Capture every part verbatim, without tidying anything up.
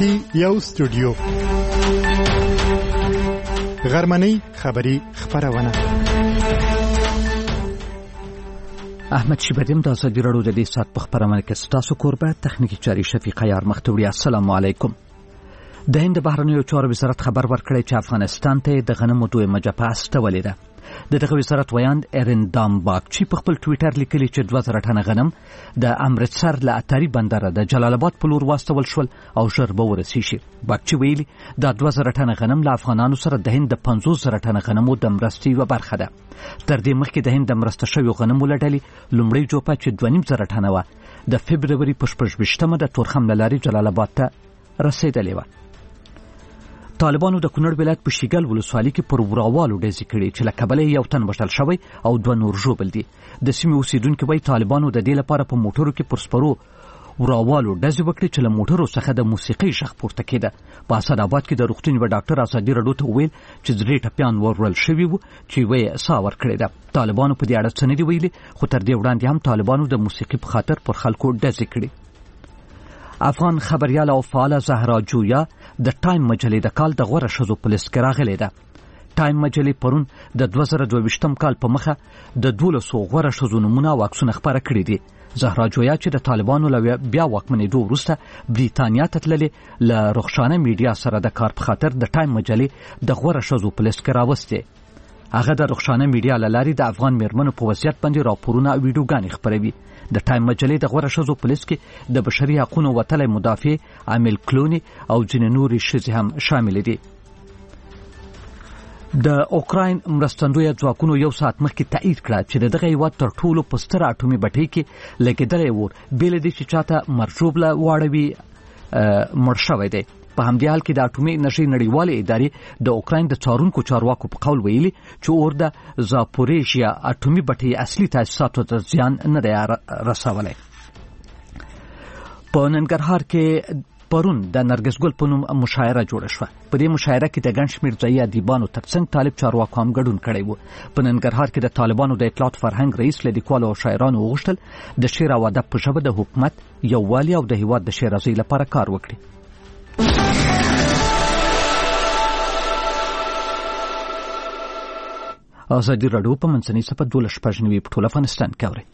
کې یو استودیو غرمنۍ خبری خبرونه. احمد شیبدیم د ازادي راډیو د دې سات په خبرونه کې ستاسو کوربه تخنیکی چاري شفیق عیار مختوری. السلام علیکم. د هند بهرنیو چارو وزارت خبر ورکړی چې افغانستان ته د غنمو دویمه جبهه استولې ده. د دغه وزارت ویاند ایرندام باغچی په خپل ټویټر لیکلی چې دوه زره ټنه غنم د امرتسر له اتاري بندره د جلال آباد په لور واستول شول او ژر به ورسیږي. باغچی ویلي دا دوه زره ټنه غنم له افغانانو سره د هند د پنځوس زره ټنه غنمو د مرستې یوه برخه ده. تر دې مخکې د هند د مرسته شویو غنمو له ډلې لومړۍ جوپه چې دوه نیم زره ټنه وه د فبروري په شپږ ویشتمه د تورخم له لارې جلال آباد ته رسېدلې وه. طالبانو د کونړ ولایت په شیګل ولسوالۍ کې پر وراوالو ډزې کړې چې له کبله یو تن وژل شوی او دوه نور ژوبل دي. د سیمې اوسیدونکي وایي طالبانو د دې لپاره په موټرو کې پر سپرو وراوالو ډزې وکړې چې له موټرو څخه د موسیقۍ غږ پورته کېده. په اسداباد کې د روغتون یوه ډاکټر ازادي راډیو ته وویل چې درې ټپیان وژل شوي وو چې یوه یې ساه ورکړې ده. طالبانو په دې اړه څه نه دي ویلي، خو تر دې وړاندې هم طالبانو د موسیقي په خاطر پر خلکو ډزې کړې. افغان خبریال او فعاله زهرا جویا د ټایم مجلې د کال د غوره ښځو په لیست کې راغلې ده. ټایم مجلې پرون د دوه زره دوه ویشتم کال په مخه د دولسو غوره ښځو نومونه او عکسونه خپاره کړي دي. زهرا جویا چې د طالبانو له بیا واکمنېدو وروسته بریتانیا ته تللې له رخشانه میډیا سره د کار په خاطر د ټایم مجلې د غوره ښځو په لیست کې راوستې. هغه د رخشانه میډیا له لارې د افغان میرمنو په وضعیت باندې راپورونه او ویډیوګانې خپروي. د ټایم مجلې د غوره ښځو په لیست کې د بشري حقونو وتلی مدافع امیل کلونی او ځینې نورې ښځې هم شاملې دي. د اوکراین مرستندویه ځواکونو یو ساعت مخکې تایید کړه چې د دغه هېواد تر ټولو په ستره اټومي بټۍ کې لګېدلی اور بې له دې چې چاته مرژوبله واړوي مړ شوی دی. په همدې حال کې د اټومي انرژۍ نړیوالې ادارې د اوکراین د څارونکو چارواکو په قول ویلي چې اور د زاپوریژیا اټومي بټۍ اصلي تاسیساتو ته زیان نه دی رسولی. په ننګرهار کې پرون د نرګس ګل په نوم مشاعره جوړه شوه. په دې مشاعره کې د ګڼ شمېر ځایي ادیبانو ترڅنګ طالب چارواکو هم ګډون کړی و. په ننګرهار کې د طالبانو د اطلاعات فرهنګ رئیس له لیکوالو او شاعرانو وغوښتل د شعر او ادب په ژبه د حکومت یووالي او د هېواد د ښېرازۍ لپاره کار وکړي. ازادي راډیو په منځنۍ صفحه دولس شپږ نوي په ټول افغانستان کې اورئ.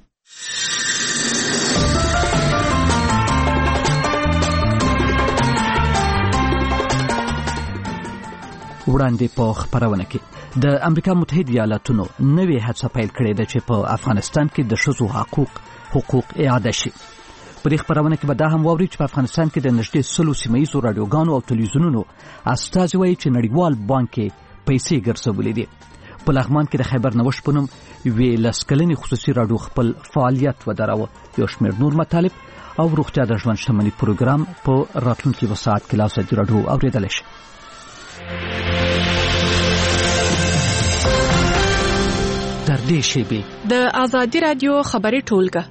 وړاندې په خبرونه کې د امریکا متحده ایالاتونو نوې هڅه پیل کړې ده چې په افغانستان کې د ښځو حقوق حقوق اعاده شي. په دې خبرونه کې به دا هم واورئ چې په افغانستان کې د نږدې سلو سیمه ییزو راډیوګانو او تلویزیونونو استازي وایي چې نړیوال بانک کې پیسې ګرځولې دي. په لغمان کې د خیبر نوش په نوم یوې لس کلنې خصوصي راډیو خپل فعالیت ودراوه. یو شمېر نور مطالب او روغتیا د ژوند شتمني پروګرام په راتلونکي یوه ساعت کې له ازادي راډیو اورېدلی شي. تر دې شیبې د ازادي راډیو خبري ټولګه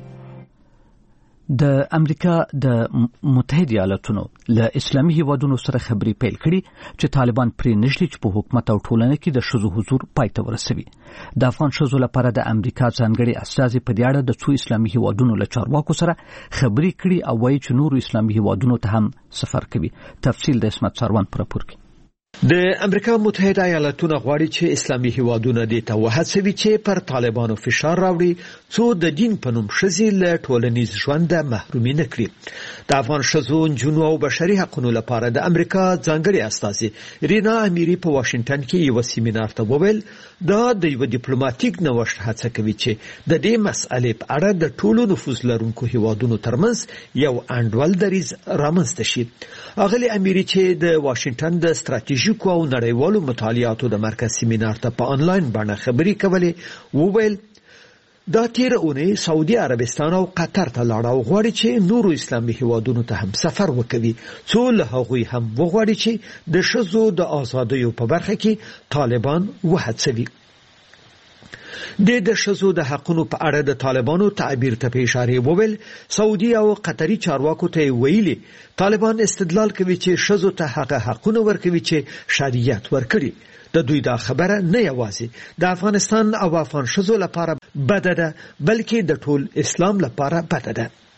د امریکا د متحده ایالاتونو له اسلامي هیوادونو سره خبرې پیل کړي چې طالبان پرې نږدې چې په حکومت او ټولنه کې د ښځو حضور پای ته ورسوي. د افغان ښځو لپاره د امریکا ځانګړي استازي په دې اړه د څو اسلامي هیوادونو له چارواکو سره خبرې کړي او وایي چې نورو اسلامي هیوادونو ته هم سفر کوي. تفصیل د اسمت سروان پر راپور کې. د امریکا متحده ایالاتونو غواړي چې اسلامي هیوادونه دې ته وهڅوي چې پر طالبانو فشار راوړي څو د دین په نوم ښځې له ټولنیز ژونده محرومي نه کړي. د افغان ښځو، نجونو او بشري حقونو لپاره د امریکا ځانګړي استازي رینا امیری په واشنګټن کې یو سیمینار ته وویل دا د یو ډیپلوماټیک نوښت هڅه کوي چې د دې مسئلې په اړه د ټولو نفوذ لرونکو هیوادونو ترمنځ یو انډول دریځ رامنځته شي. اغلی امیری چې د واشنګټن د ستراتیژیکو او نړیوالو مطالعاتو د مرکز سیمینار ته په انلاین باندې خبرې کولې وویل دا تیر اونۍ سعودي عربستان او قطر ته لاړ او غواړي چې نورو اسلامي هیوادونو ته هم سفر وکړي څو له هغوی هم وغواړي چې د ښځو د ازادیو په برخه کې طالبان وهڅوي. د د ښځو د حقونو په اړه د طالبانو تعبیر ته په اشاره وویل سعودي او قطري چارواکو ته ویلي طالبان استدلال کوي چې ښځو ته هغه حقونه ورکوي چې شریعت ورکړي. د دوی دا خبره نه یوازې د افغانستان او افغان ښځو لپاره بده ده بلکې د ټول اسلام لپاره بده ده.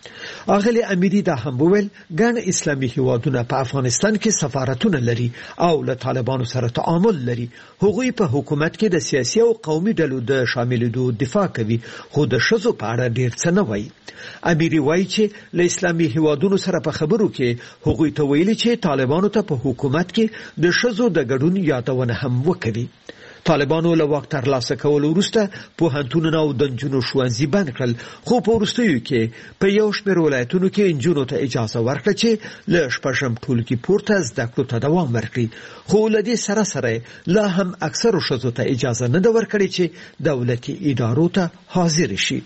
اغلی امیری دا هم وویل ګڼ اسلامي هیوادونه په افغانستان کې سفارتونه لري او له طالبانو سره تعامل لري. هغوی په حکومت کې د سیاسي او قومي ډلو د شاملېدو دفاع کوي خو د ښځو په اړه ډیر څه نه وایي. امیری وایي چې له اسلامي هیوادونو سره په خبرو کې هغوی ته ویلي چې طالبانو ته په حکومت کې د ښځو د ګډون یادونه هم وکړي. طالبانو له واک ترلاسه کولو وروسته پوهنتونونه او د نجونو ښوونځي بند کړل خو په وروستیو کې په یو شمېر ولایتونو کې نجونو ته اجازه ورکړه چې له شپږم ټولګي پورته زده کړو ته دوام ورکړي. خو له دې سره سره لا هم اکثرو ښځو ته اجازه نه ده ورکړې چې دولتي ادارو ته حاضر شي.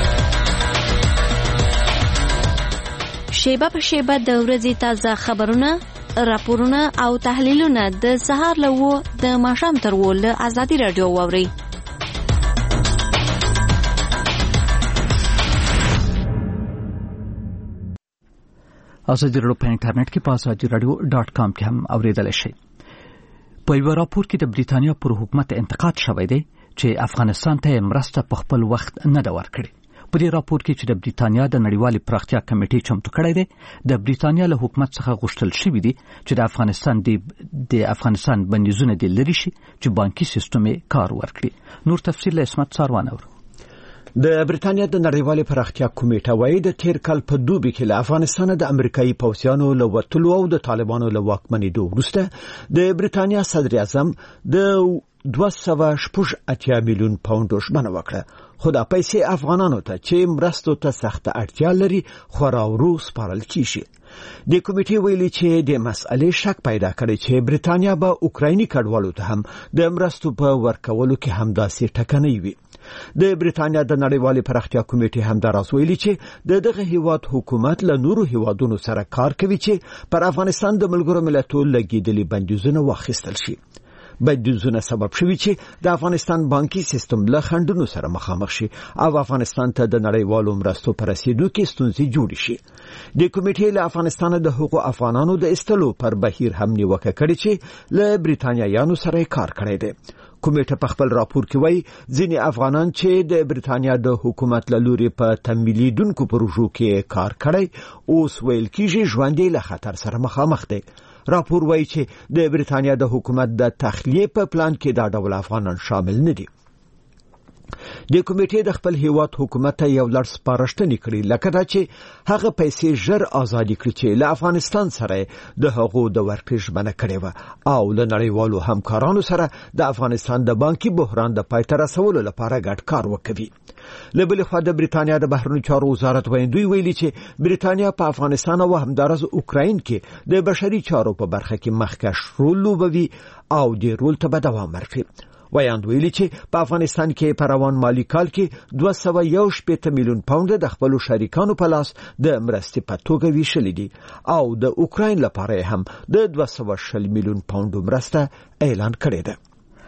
شیبه په شیبه د ورځې تازه خبرونه، راپورونه او تحلیلونه د سهار له و د ماښام تر و له ازادي راډیو واورئ. ازادي راډیو په انټرنیټ کې په ازادي راډیو ډاټ کام کې هم اوریدل شي. په یو راپور کې د بریتانیا پر حکومت انتقاد شوی دی چې افغانستان ته مرسته په خپل وخت نه ده ورکړې. په دې راپور کې چې د بریتانیا د نړیوالې پراختیا کمیټې چمتو کړی دی، د بریتانیا له حکومت څخه غوښتل شوی دی چې د افغانستان د افغانستان بندیزونه د لري شي چې بانکي سیستم کار ورکړي. نور تفصیل له اسمت ساروان اور. د بریتانیا د نړیوالې پراختیا کمیټه وايي د تیر کال په دوبي کې له افغانستان د امریکایي پوځیانو له وټلو او د طالبانو له واکمنېدو وروسته د بریتانیا صدر اعظم د دوه سوه شپږ اتیا میلیون پاونډ ژمنه وکړه، خو دا پیسې افغانانو ته چې مرستو ته سخته اړتیا لري خورا ورو سپارل کیږي. د کمیټې ویلي چې د مسئلې شک پیدا کړي چې بریتانیا به اوکرایني کډوالو ته هم د مرستو په ورکولو کې همداسې ټکنۍ وي. د بریتانیا د نړیوالې پراختیا کمیټې هم دا راز ویلي چې د دغه هیواد حکومت له نورو هیوادونو سره کار کوي چې پر افغانستان د ملګرو ملتونو لګیدلي بندیزونه واخیستل شي. بندیزونه سبب شوي چې د افغانستان بانکي سیستم له خنډونو سره مخامخ شي او افغانستان ته د نړیوالو مرستو پر رسیدو کې ستونزې جوړې شي. د کمیټې له افغانستان د حقوقو افغانانو د استلو پر بهیر هم نیوکه کړې چې له بریتانیایانو سره کار کړی دی. کمیټه په خپل راپور کې وایي ځینې افغانان چې د بریتانیا د حکومت له لوري په تمویلیدونکو پروژو کې کار کړی اوس ویل کېږي ژوند له خطر سره مخامخ دی. راپور وایي چې د بریتانیا د حکومت د تخلیه په پلان کې دا ډول افغانان شامل نه دي. د کمیټې د خپل هیواد حکومت ته یو لړ سپارښتنې کړې، لکه دا چې هغه پیسې ژر آزادې کړي چې له افغانستان سره د هغو د ورکړې ژمنه کړې وه او له نړیوالو همکارانو سره د افغانستان د بانکي بحران د پای ته رسولو لپاره ګډ کار وکوي. له بلې خوا د بریتانیا د بهرنیو چارو وزارت ویندوی ویلي چې بریتانیا په افغانستان او همدارس اوکراین کې د بشري چارو په برخه کې مخکښ رول لوبوي او د رول ته به دوام ورکړي. ویاند ویلي چې په افغانستان کې په روان مالی کال کې دوه سوه یو شپېته میلیون پاونډ د خپلو شریکانو په لاس د مرستې په توګه ویشلې دي او د اوکراین لپاره هم د دوه سوه شل میلیون پاونډ مرسته اعلان کړې ده.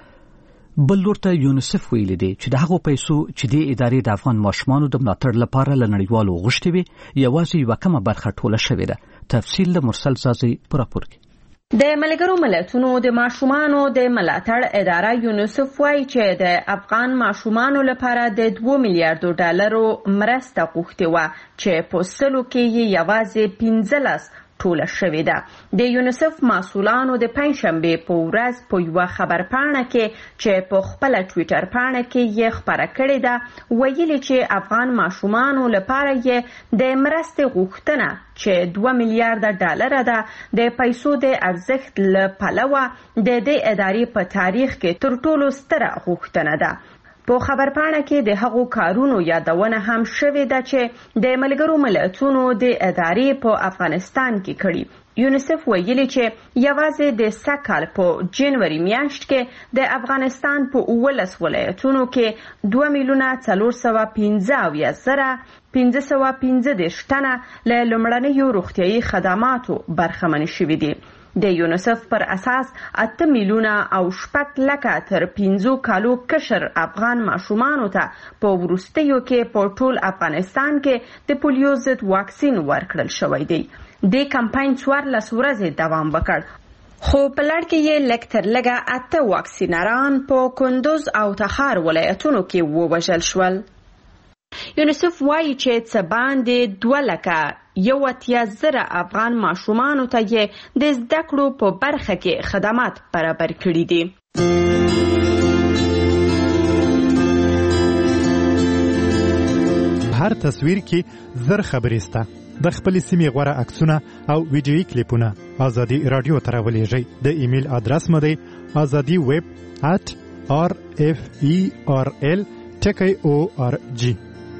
بل لور ته یونیسف ویلي دی چې د هغو پیسو چې د ادارې د افغان ماشومانو د ملاتړ لپاره له نړیوالو غوښتي وي یوازې یوه کمه برخه ټوله شوې ده. تفصیل د مرسل زازي په راپور کې. د ملګرو ملتونو د ماشومانو د ملاتړ اداره یونیسف وايي چې د افغان ماشومانو لپاره د دوه میلیارډ ډالرو مرسته غوښتې وه چې په سلو کې یې یوازې پنځلس ټوله شوې ده. د یونیسف مسؤلانو د پنځشنبې په ورځ په یوه خبرپاڼه کې چې په خپله ټویټر پاڼه کې یې خپره کړې ده ویلي چې افغان ماشومانو لپاره یې د مرستې غوښتنه چې دوه میلیارډ ډالر ده د پیسو د ارزښت له پلوه د دې ادارې په تاریخ کې تر ټولو ستره غوښتنه ده. په خبرپاڼه کې د هغو کارونو یادونه هم شوې ده چې د ملګرو ملتونو د ادارې په افغانستان کې کړي. یونیسف ویلي چې یوازې د سږ په جنوري میاشت کې د افغانستان په اوولس ولایتونو کې دوه میلیونه څلور سوه پنځه اویا زره پنځه سوه پنځه دېرش تنه له لومړنیو روغتیایي خدماتو برخمن شوي دي. د یونیسف پر اساس اته میلیونه او شپږ لکه تر پنځو کالو کشر افغان ماشومانو ته په وروستیو کې په ټول افغانستان کې د پولیو ضد واکسین ورکړل شوی دی. د کمپاین څوارلس ورځې دوام وکړ خو په لړ کې یې لږ تر لږه اته واکسینران په کندوز او تخار ولایتونو کې ووژل شول. یونیسف وایي چې څه باندې دوه لکه یو اتیا زره افغان ماشومانو ته یې د زده کړو په برخه کې خدمات برابر کړي دي. هر تصویر کې زر خبرې سته. د خپل سیمې غوړه عکسونه او ویډیويي کلیپونه ازادي رادیو ته راولېږئ. د ایمیل ادرس مو دی azadi web at r f e r l ټکی او ار جی.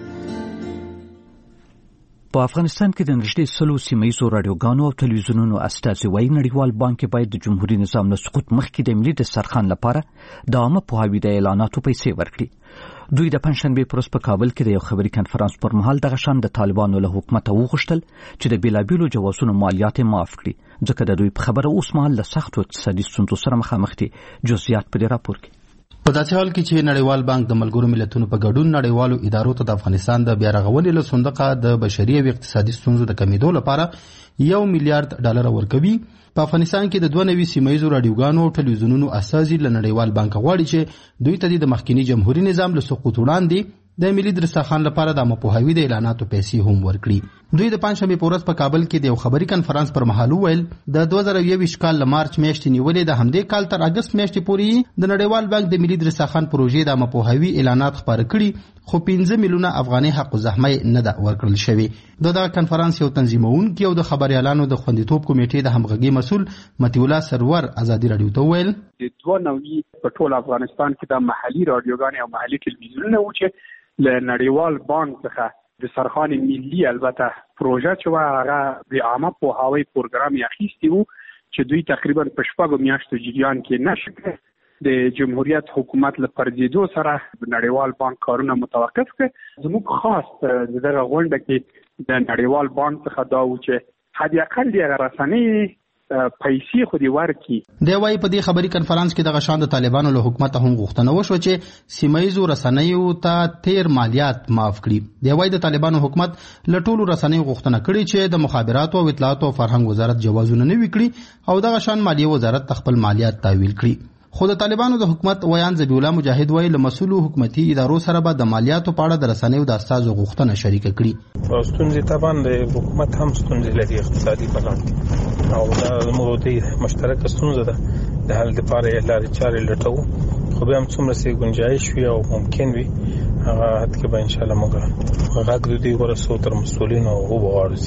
په افغانستان کې د نږدې سلو سیمهیزو رادیوګانو او تلویزیونونو استازي وايي نړیوال بانک باید د جمهوریت نظام له سقوط مخکې د ملي دسترخوان لپاره د عامه پوهاوي د اعلاناتو پیسې ورکړي. دوی د پنځشنبې پر ورځ په کابل کې د یو خبري کنفرانس پر مهال دغه شان د طالبانو له حکومته وغوښتل چې د بیلابیلو جوازونو مالیات معاف کړي ځکه د دوی په خبره اوس مهال له سختو اقتصادي ستونزو سره مخامخ دي. جزئیات په دې راپور کې. په داسې حال کې چې نړیوال بانک د ملګرو ملتونو په ګډون نړیوالو ادارو ته د افغانستان د بیا رغونې له صندوقه د بشري او اقتصادي ستونزو د کمیدو لپاره یو میلیارډ ډالر ورکوي. په افغانستان کې د دوه نوي سیمهیزو رادیوګانو او ټلویزیونونو استازي له نړیوال بانک غواړي چې دوی ته د مخکینی جمهوریت نظام له سقوط وړاندې د ملي دسترخوان لپاره د مپوهاوي د اعلاناتو پیسې هم ورکړي. دوی د پنځشنبې په ورځ په کابل کې د یو خبري کنفرانس پر مهال وویل د دوه زره یوویشت کال له مارچ میاشتې نیولې د همدې کال تر اګست میاشتې پورې د نړیوال بانک د ملي دسترخوان پروژې د مپوهاوي اعلانات خپاره کړي خو پنځه میلیونه افغاني حق الزحمه نه ده ورکړل شوی. دغه کنفرانس یو تنظیمونکي او د خبريالانو د خوندیتوب کمیټې د همغږي مسؤل متي الله سرور ازادي رادیو ته ویل د دوه نوي په ټول افغانستان کې د محلي رادیوګانې او محلي تلویزیونونه و چې له نړیوال بانک څخه د سرخان ملي البته پروژه چې هغه د عامه پوهاوي پروګرام یې اخیستی وو چې دوی تقریبا په شپږو میاشتو جریان کې نشکه د جمهوریت حکومت له پرځېدو سره نړیوال بانک کارونه متوقف کړ. زموږ خاص دغه غونډه کې د نړیوال بانک څخه دا و چې حد اقل د رسنۍ پیسې خو دی ورکی. دی وايي په دې خبري کنفرانس کې د غشان د طالبانو له حکومت هم غوښتنه وشو چې سیمهیزو رسنیو ته تیر مالیات معاف کړي. دی وايي د طالبانو حکومت له ټولو رسنیو غوښتنه کړې چې د مخابراتو او اطلاعات او فرهنګ وزارت جوازونه نه وکړي او د غشان مالیه وزارت خپل مالیات تحویل کړي. خو د طالبانو د حکومت ویان ذبیح الله مجاهد وايي له مسؤلو حکومتي ادارو سره به د مالیاتو په اړه د رسنیو د استازو غوښتنه شریک کړي. ستونزې طبعا د حکومت هم ستونزې لري اقتصادي بلان او دا زموږ د مشترک ستونزه ده د حل لپاره یې لارې چارې لټوو خو بیا هم څومره سي گنجائش وي او ممکن وي هغه حد کې به ان شاء الله موږ غږ د دې ورسو تر مسؤلینو او وغواړو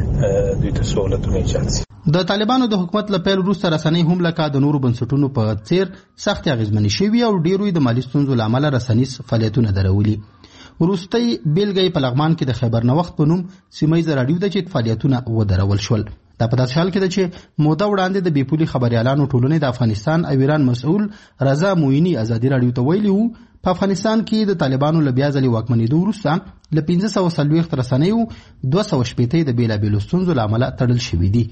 چې دوی ته سہولتونه ایجاد شي. د طالبانو د حکومت له پیل وروسته رسنۍ هم لکه د نورو بنسټونو په څیر سخت اغیزمنې شوي او ډیروي د مالی ستونزو له امله رسنیز فعالیتونه درولي. وروستۍ بیلګه په لغمان کې د خیبر نوښت په نوم سیمهیزه رادیو ده چې فعالیتونه ودرول شول. دا په داسې حال کې ده چې موده وړاندې د بیپولي خبريالانو ټولنې د افغانستان او ایران مسؤل رضا موینی ازادي رادیو ته ویلي وو په افغانستان کې د طالبانو له بیا ځلې واکمنېدو وروسته له پنځه سوه څلوېښت رسنیو دوه سوه شپېته د بېلابېلو ستونزو له امله تړل شوي دي.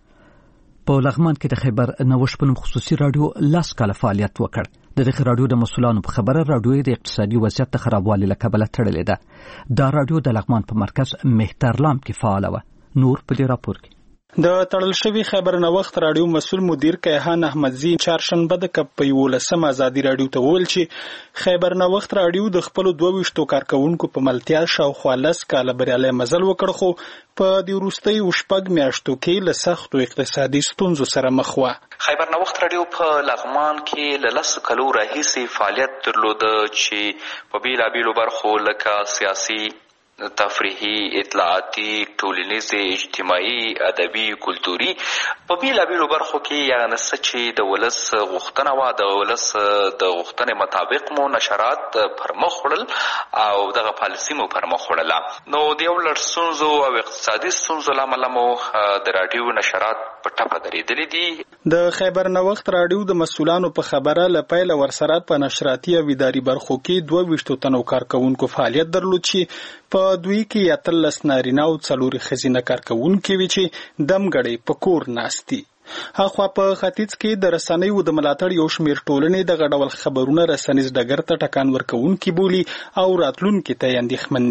په لغمان کې د خیبر نوښت په نوم خصوصي رادیو لاس کاله فعالیت وکړ. د دغه رادیو د مسؤلانو په خبره رادیو د اقتصادي وضعیت د خرابوالي له کبله تړلې ده. دا رادیو د لغمان په مرکز مهترلام کې فعال و. نور په دې راپور کې د تړل شوی خبر نوښت رادیو مسؤل مدیر کیهان احمدزی چهارشنبه د کپ په یولسم ازادي رادیو ته ویل چې خیبر نوښت رادیو د خپل دوه ویشتو کارکونکو په ملتیا شاوخوا لس کاله بریالي مزل وکړ خو په دې وروستۍ شپږ میاشتو کې له سختو اقتصادي ستونزو سره مخ و. خیبر نوښت رادیو په لغمان کې له لسو کلو راهیسې فعالیت درلوده چې په بیلابیلو برخو لکه سیاسي، تفریحي، اطلاعاتي، ټولنیز، اجتماعي، ادبي، کلتوري په بیلابیلو برخو کې یعنې څه چې د ولس غوښتنه وه د ولس د غوښتنې مطابق مو نشرات پرمخ وړل او دغه پالیسي مو پرمخ وړله. نو د یو لړ ستونزو او اقتصادي ستونزو له امله مو د راډیو نشرات په ټپه درېدلي دي. د خیبر نوښت راډیو د مسؤلانو په خبره له پیله ورسره په نشراتي او اداري برخو کې دوه ویشتو تنو کارکونکو فعالیت درلود چې په دوی کې اتلس نارینه او څلورې ښځینه کارکونکي وي چې دمګړۍ په کور ناست دي. هاخوا په ختیځ کې د رسنیو د ملاتړ یو شمېر ټولنې دغه ډول خبرونه رسنیز ډګر ته ټکان ورکوونکي بولي او راتلونکي ته یې اندېښمن دي.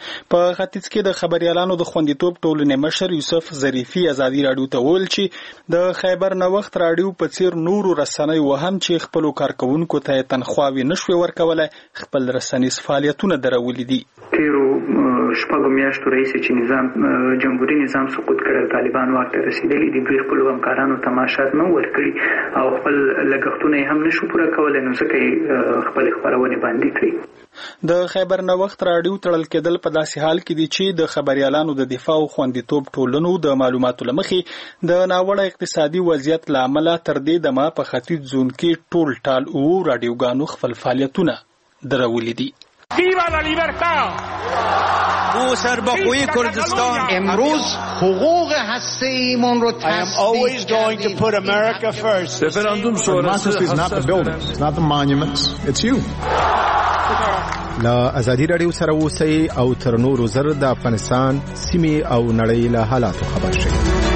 په ختیځ کې د خبريالانو د خوندیتوب ټولنې مشر یوسف ظریفي ازادي رادیو ته ویل چې د خیبر نوښت رادیو په څیر نورو رسنیو وهم چې خپل کارکونکو ته تنخواوي نشوي ورکولای خپل رسنیز فعالیتونه درولې دي. تیرو شپږو میاشتو راهیسې چې نظام جمهوریت نظام سقوط کړل طالبان واک ته رسیدلي دي دوی خپل همکارانو تماشات نه ورکړي او خپل لګښتونه هم نشو پوره کولای نو ځکه خپل خبرونه باندې کړی. د خیبر نوښت رادیو تړل کېدل په داسې حال کې دي چې د خبريالانو د دفاع او خوندیتوب ټولنو د معلوماتو لمخې د ناوړه اقتصادي وضعیت لامل تر دې دمه په ختیځ زون کې ټول ټال او رادیوګانو خپل فعالیتونه درولې دي. Viva la libertad! او سربخوی کردستان امروز حقوق هسته‌ایمون رو I am always going to put America first. Referendum sonrası is not the buildings, it's not the monuments, it's you. لا ازادي رادیو سره اوسئ او تر نورو زر د افغانستان سیمې او نړۍ له حالاتو خبر شئ.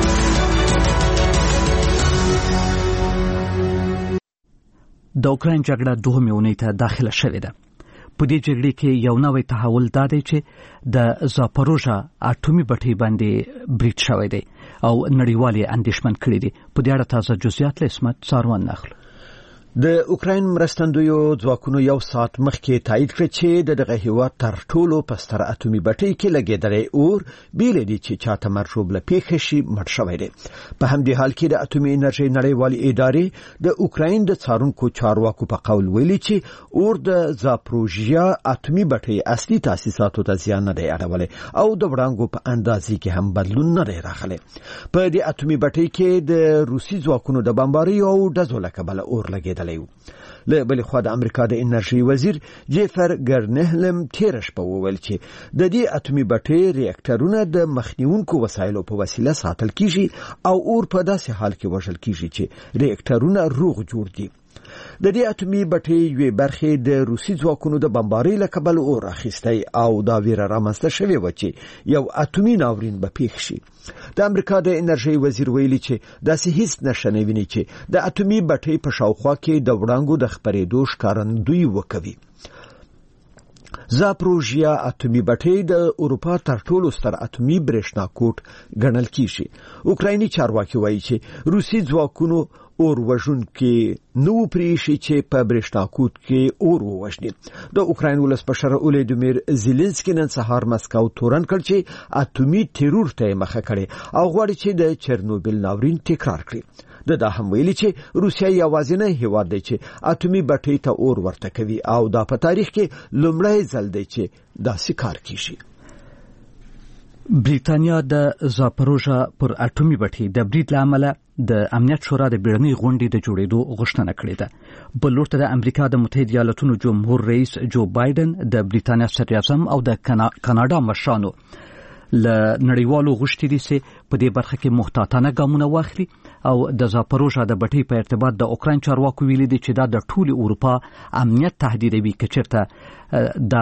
د اوکراین جګړه دوهمې اونۍ ته داخله شوې ده. په دې جګړې کې یو نوی تحول دا دی چې د زاپروژا اټومي بټۍ باندې برید شوی دی او نړیوالې اندېښمن کړي دي. په دې اړه تازه جزئیات له اسمت څاروان ناخلو. د اوکراین مرستندویو ځواکونو یو ساعت مخکې تایید کړ چې د دغه هیواد تر ټولو پستر اټومي بټۍ کې لګېدلې اور بیل دي چې چاته مرشوب له پیښې شي مړ شوی دی. په همدې حال کې د اټومي انرژي نړیوالې ادارې د اوکراین د څارونکو چارواکو په قول ویلي چې اور د زاپروژیا اټومي بټۍ اصلي تاسیساتو ته زیان نه دی اړولی او د وړانګو په اندازې کې هم بدلون نه دی راغلی. په دې اټومي بټۍ کې د روسي ځواکونو د بمباریو او ډزو له کبله اور لګېدلی. له بل خوا د امریکا د انرژي وزیر جیفر ګرنهلم تیر شپه وویل چې د دې اټومي بټۍ ریاکټرونه د مخنیونکو وسایلو په وسیله ساتل کیږي او اور په داسې حال کې وژل کیږي چې ریاکټرونه روغ جوړ دي. د دې اټومي بټۍ یوې برخې د روسي ځواکونو د بمبارۍ له کبله اور اخیستی او دا ویره رامنځته شوې وه چې یو اټومي ناورین به پیښ شي. د امریکا د انرژي وزیر ویلي چې داسې هیڅ نښه نه ویني چې د اټومي بټۍ په شاوخوا کې د وړانګو د خپرېدو ښکارندویي وکوي. زاپروژیا اټومي بټۍ د اروپا تر ټولو ستر اټومي برېښنا کوټ ګڼل کیږي. اوکرایني چارواکي وایي چې روسي ځواکونو اور وژونکي نو پریشي چې په برېښنا کوټ کې اور ووژني. د اوکراین ولسمشر اولودیمیر زيلنسکي نن سهار مسکو تورن کړ چې اټومي تیرور ته مخه کړي او غواړي چې د چرنوبیل ناورین تکرار کړي. د دا هم ویلي چې روسیا یوازینی هیواد دی چې اټومي بټۍ ته اور ورته کوي او دا په تاریخ کې لومړی ځل دی چې داسې کار کیږي. بریتانیا د زاپروژا پر اټومي بټۍ د برید لامل د امنیت شورا د بیړنۍ غونډې د جوړېدو غوښتنه کړې ده. بل لورته د امریکا د متحده ایالاتونو جمهور رئیس جو بایدن د بریتانیا صدر اعظم او د کاناډا مشرانو له نړیوالو غوښتي دي چې په دې برخه کې محتاطانه ګامونه واخلي او د زاپروژا د بټۍ په ارتباط د اوکراین چارواکو ویلي دي چې دا د ټول اروپا امنیت تهدیدوي که چېرته دا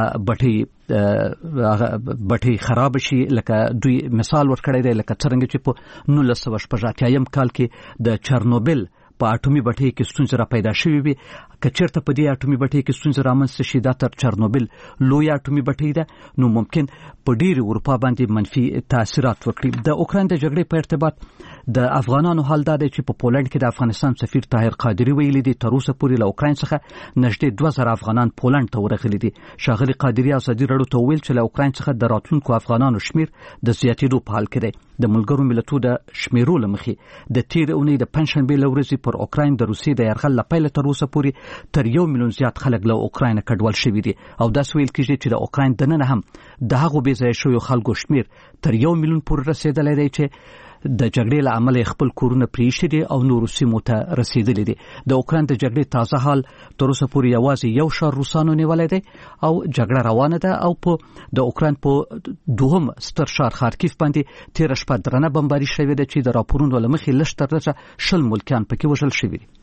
بټۍ بټۍ خراب شي. لکه دوی مثال ورکړی دی لکه څرنګه چې په نولس سوه شپږ اتیایم کال کې د چرنوبیل په اټومي بټۍ کې ستونزې را پیدا شوې وي. که چېرته په دې اټومي بټۍ کې ستونزې رامنځته شي دا تر چرنوبیل لویه اټومي بټۍ ده نو ممکن په ډېرې اروپا باندې منفي تاثیرات وکړي. د اوکراین د جګړې په ارتباط د افغانانو حال دا دی چې په پولند کې د افغانستان سفیر طاهر قادری ویلي دي تر اوسه پورې له اوکراین څخه نږدې دوه زره افغانان پولند ته ورغلي دي. ښاغلي قادری ازادي راډیو ته وویل چې له اوکراین څخه د راتلونکو افغانانو شمیر د زیاتېدو په حال کې دی. د ملګرو ملتونو د شمیرو له مخې د تېرې اونۍ د پنجشنبې له ورځې پر اوکراین د روسیې د یرغل له پیله تر اوسه پورې تر یو میلیون زیات خلک له اوکراین کډوال شوي دي او داسې ویل کېږي چې د اوکراین دننه هم د هغو بې ځایه شویو خلکو شمیر تر یو میلیون پورې رسېدلی دی چې د جګړې له امله خپل کورونه پرېښي دي او نورو سیمو ته رسېدلي دي. د اوکراین د جګړې تازه حال تر اوسه پورې یوازې یو شار روسانو نیولی دی او جګړه روانه ده او په د اوکراین په دوهم ستر ښار خارکیف باندې تېره شپه درنه بمباري شوې ده چې د راپورونو له مخې لږ تر لږه شل ملکیان پکې وژل شوي دي.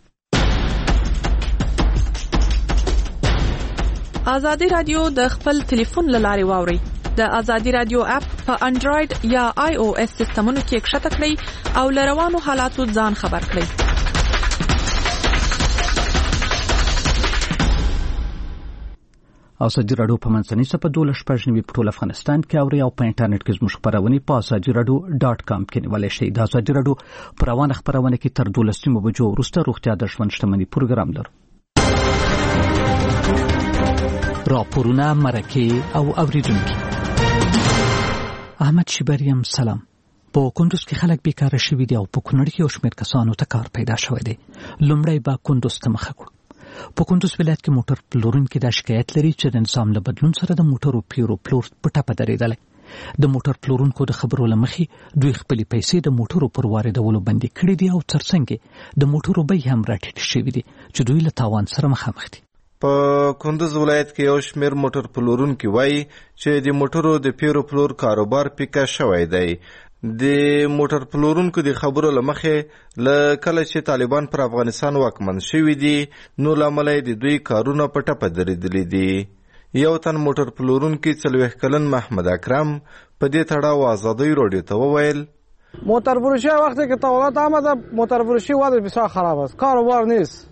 ازادي رادیو د خپل ټلیفون له لارې واورئ. د ازادي رادیو اپ په انډراید یا آی او ایس سیستمونو کې کښته کړئ او له روانو حالاتو ځان خبر کړئ. ازادي راډیو په منځنۍ صفحه دولس شپږ نوي په ټول افغانستان کې اوري او په انټرنیټ کې زموږ خبرونه په ازادي راډیو ډاټ کام کې نیولای شئ. د ازادي راډیو پر روانه خبرونه کې تر دولسمه بجو وروسته روغتیا د ژوند شتمنۍ پروګرام لرو. راپورونه مرکه او اوریدونکو. احمد شیبریم سلام. په کندوز کې خلک بیکاره شوي دي او په کونړ کې یو شمېر کسانو ته کار پیدا شوی دی. لومړی به کندوز ته مخه کړو. په کندوز ولایت کې موټر پلورونکي دا شکایت لري چې د نظام له بدلون سره د موټرو پیرو پلور په ټپه درېدلی. د موټر پلورونکو د خبرو له مخې دوی خپلې پیسې د موټرو پر واردولو بندي کړي دي او ترڅنګ د موټرو بیې هم راټیټې شوي دي چې دوی له تاوان سره مخامخ دي. په کندوز ولایت کې یو شمېر موټر پلورونکي وایي چې د موټرو د پیرو پلور کاروبار پیکه شوی دی. د موټر پلورونکو د خبرو له مخې له کله چې طالبان پر افغانستان واکمن شوي دي نو له امله د دوی کارونه په ټپه درېدلي دي. یو تن موټر پلورونکي څلوېښت کلن محمد اکرم په دې تړاو ازادۍ راډیو ته وویل موتر فروشی وقتی که تولد آمده موتر فروشی وضع بسیار خراب است، کاروبار نیست.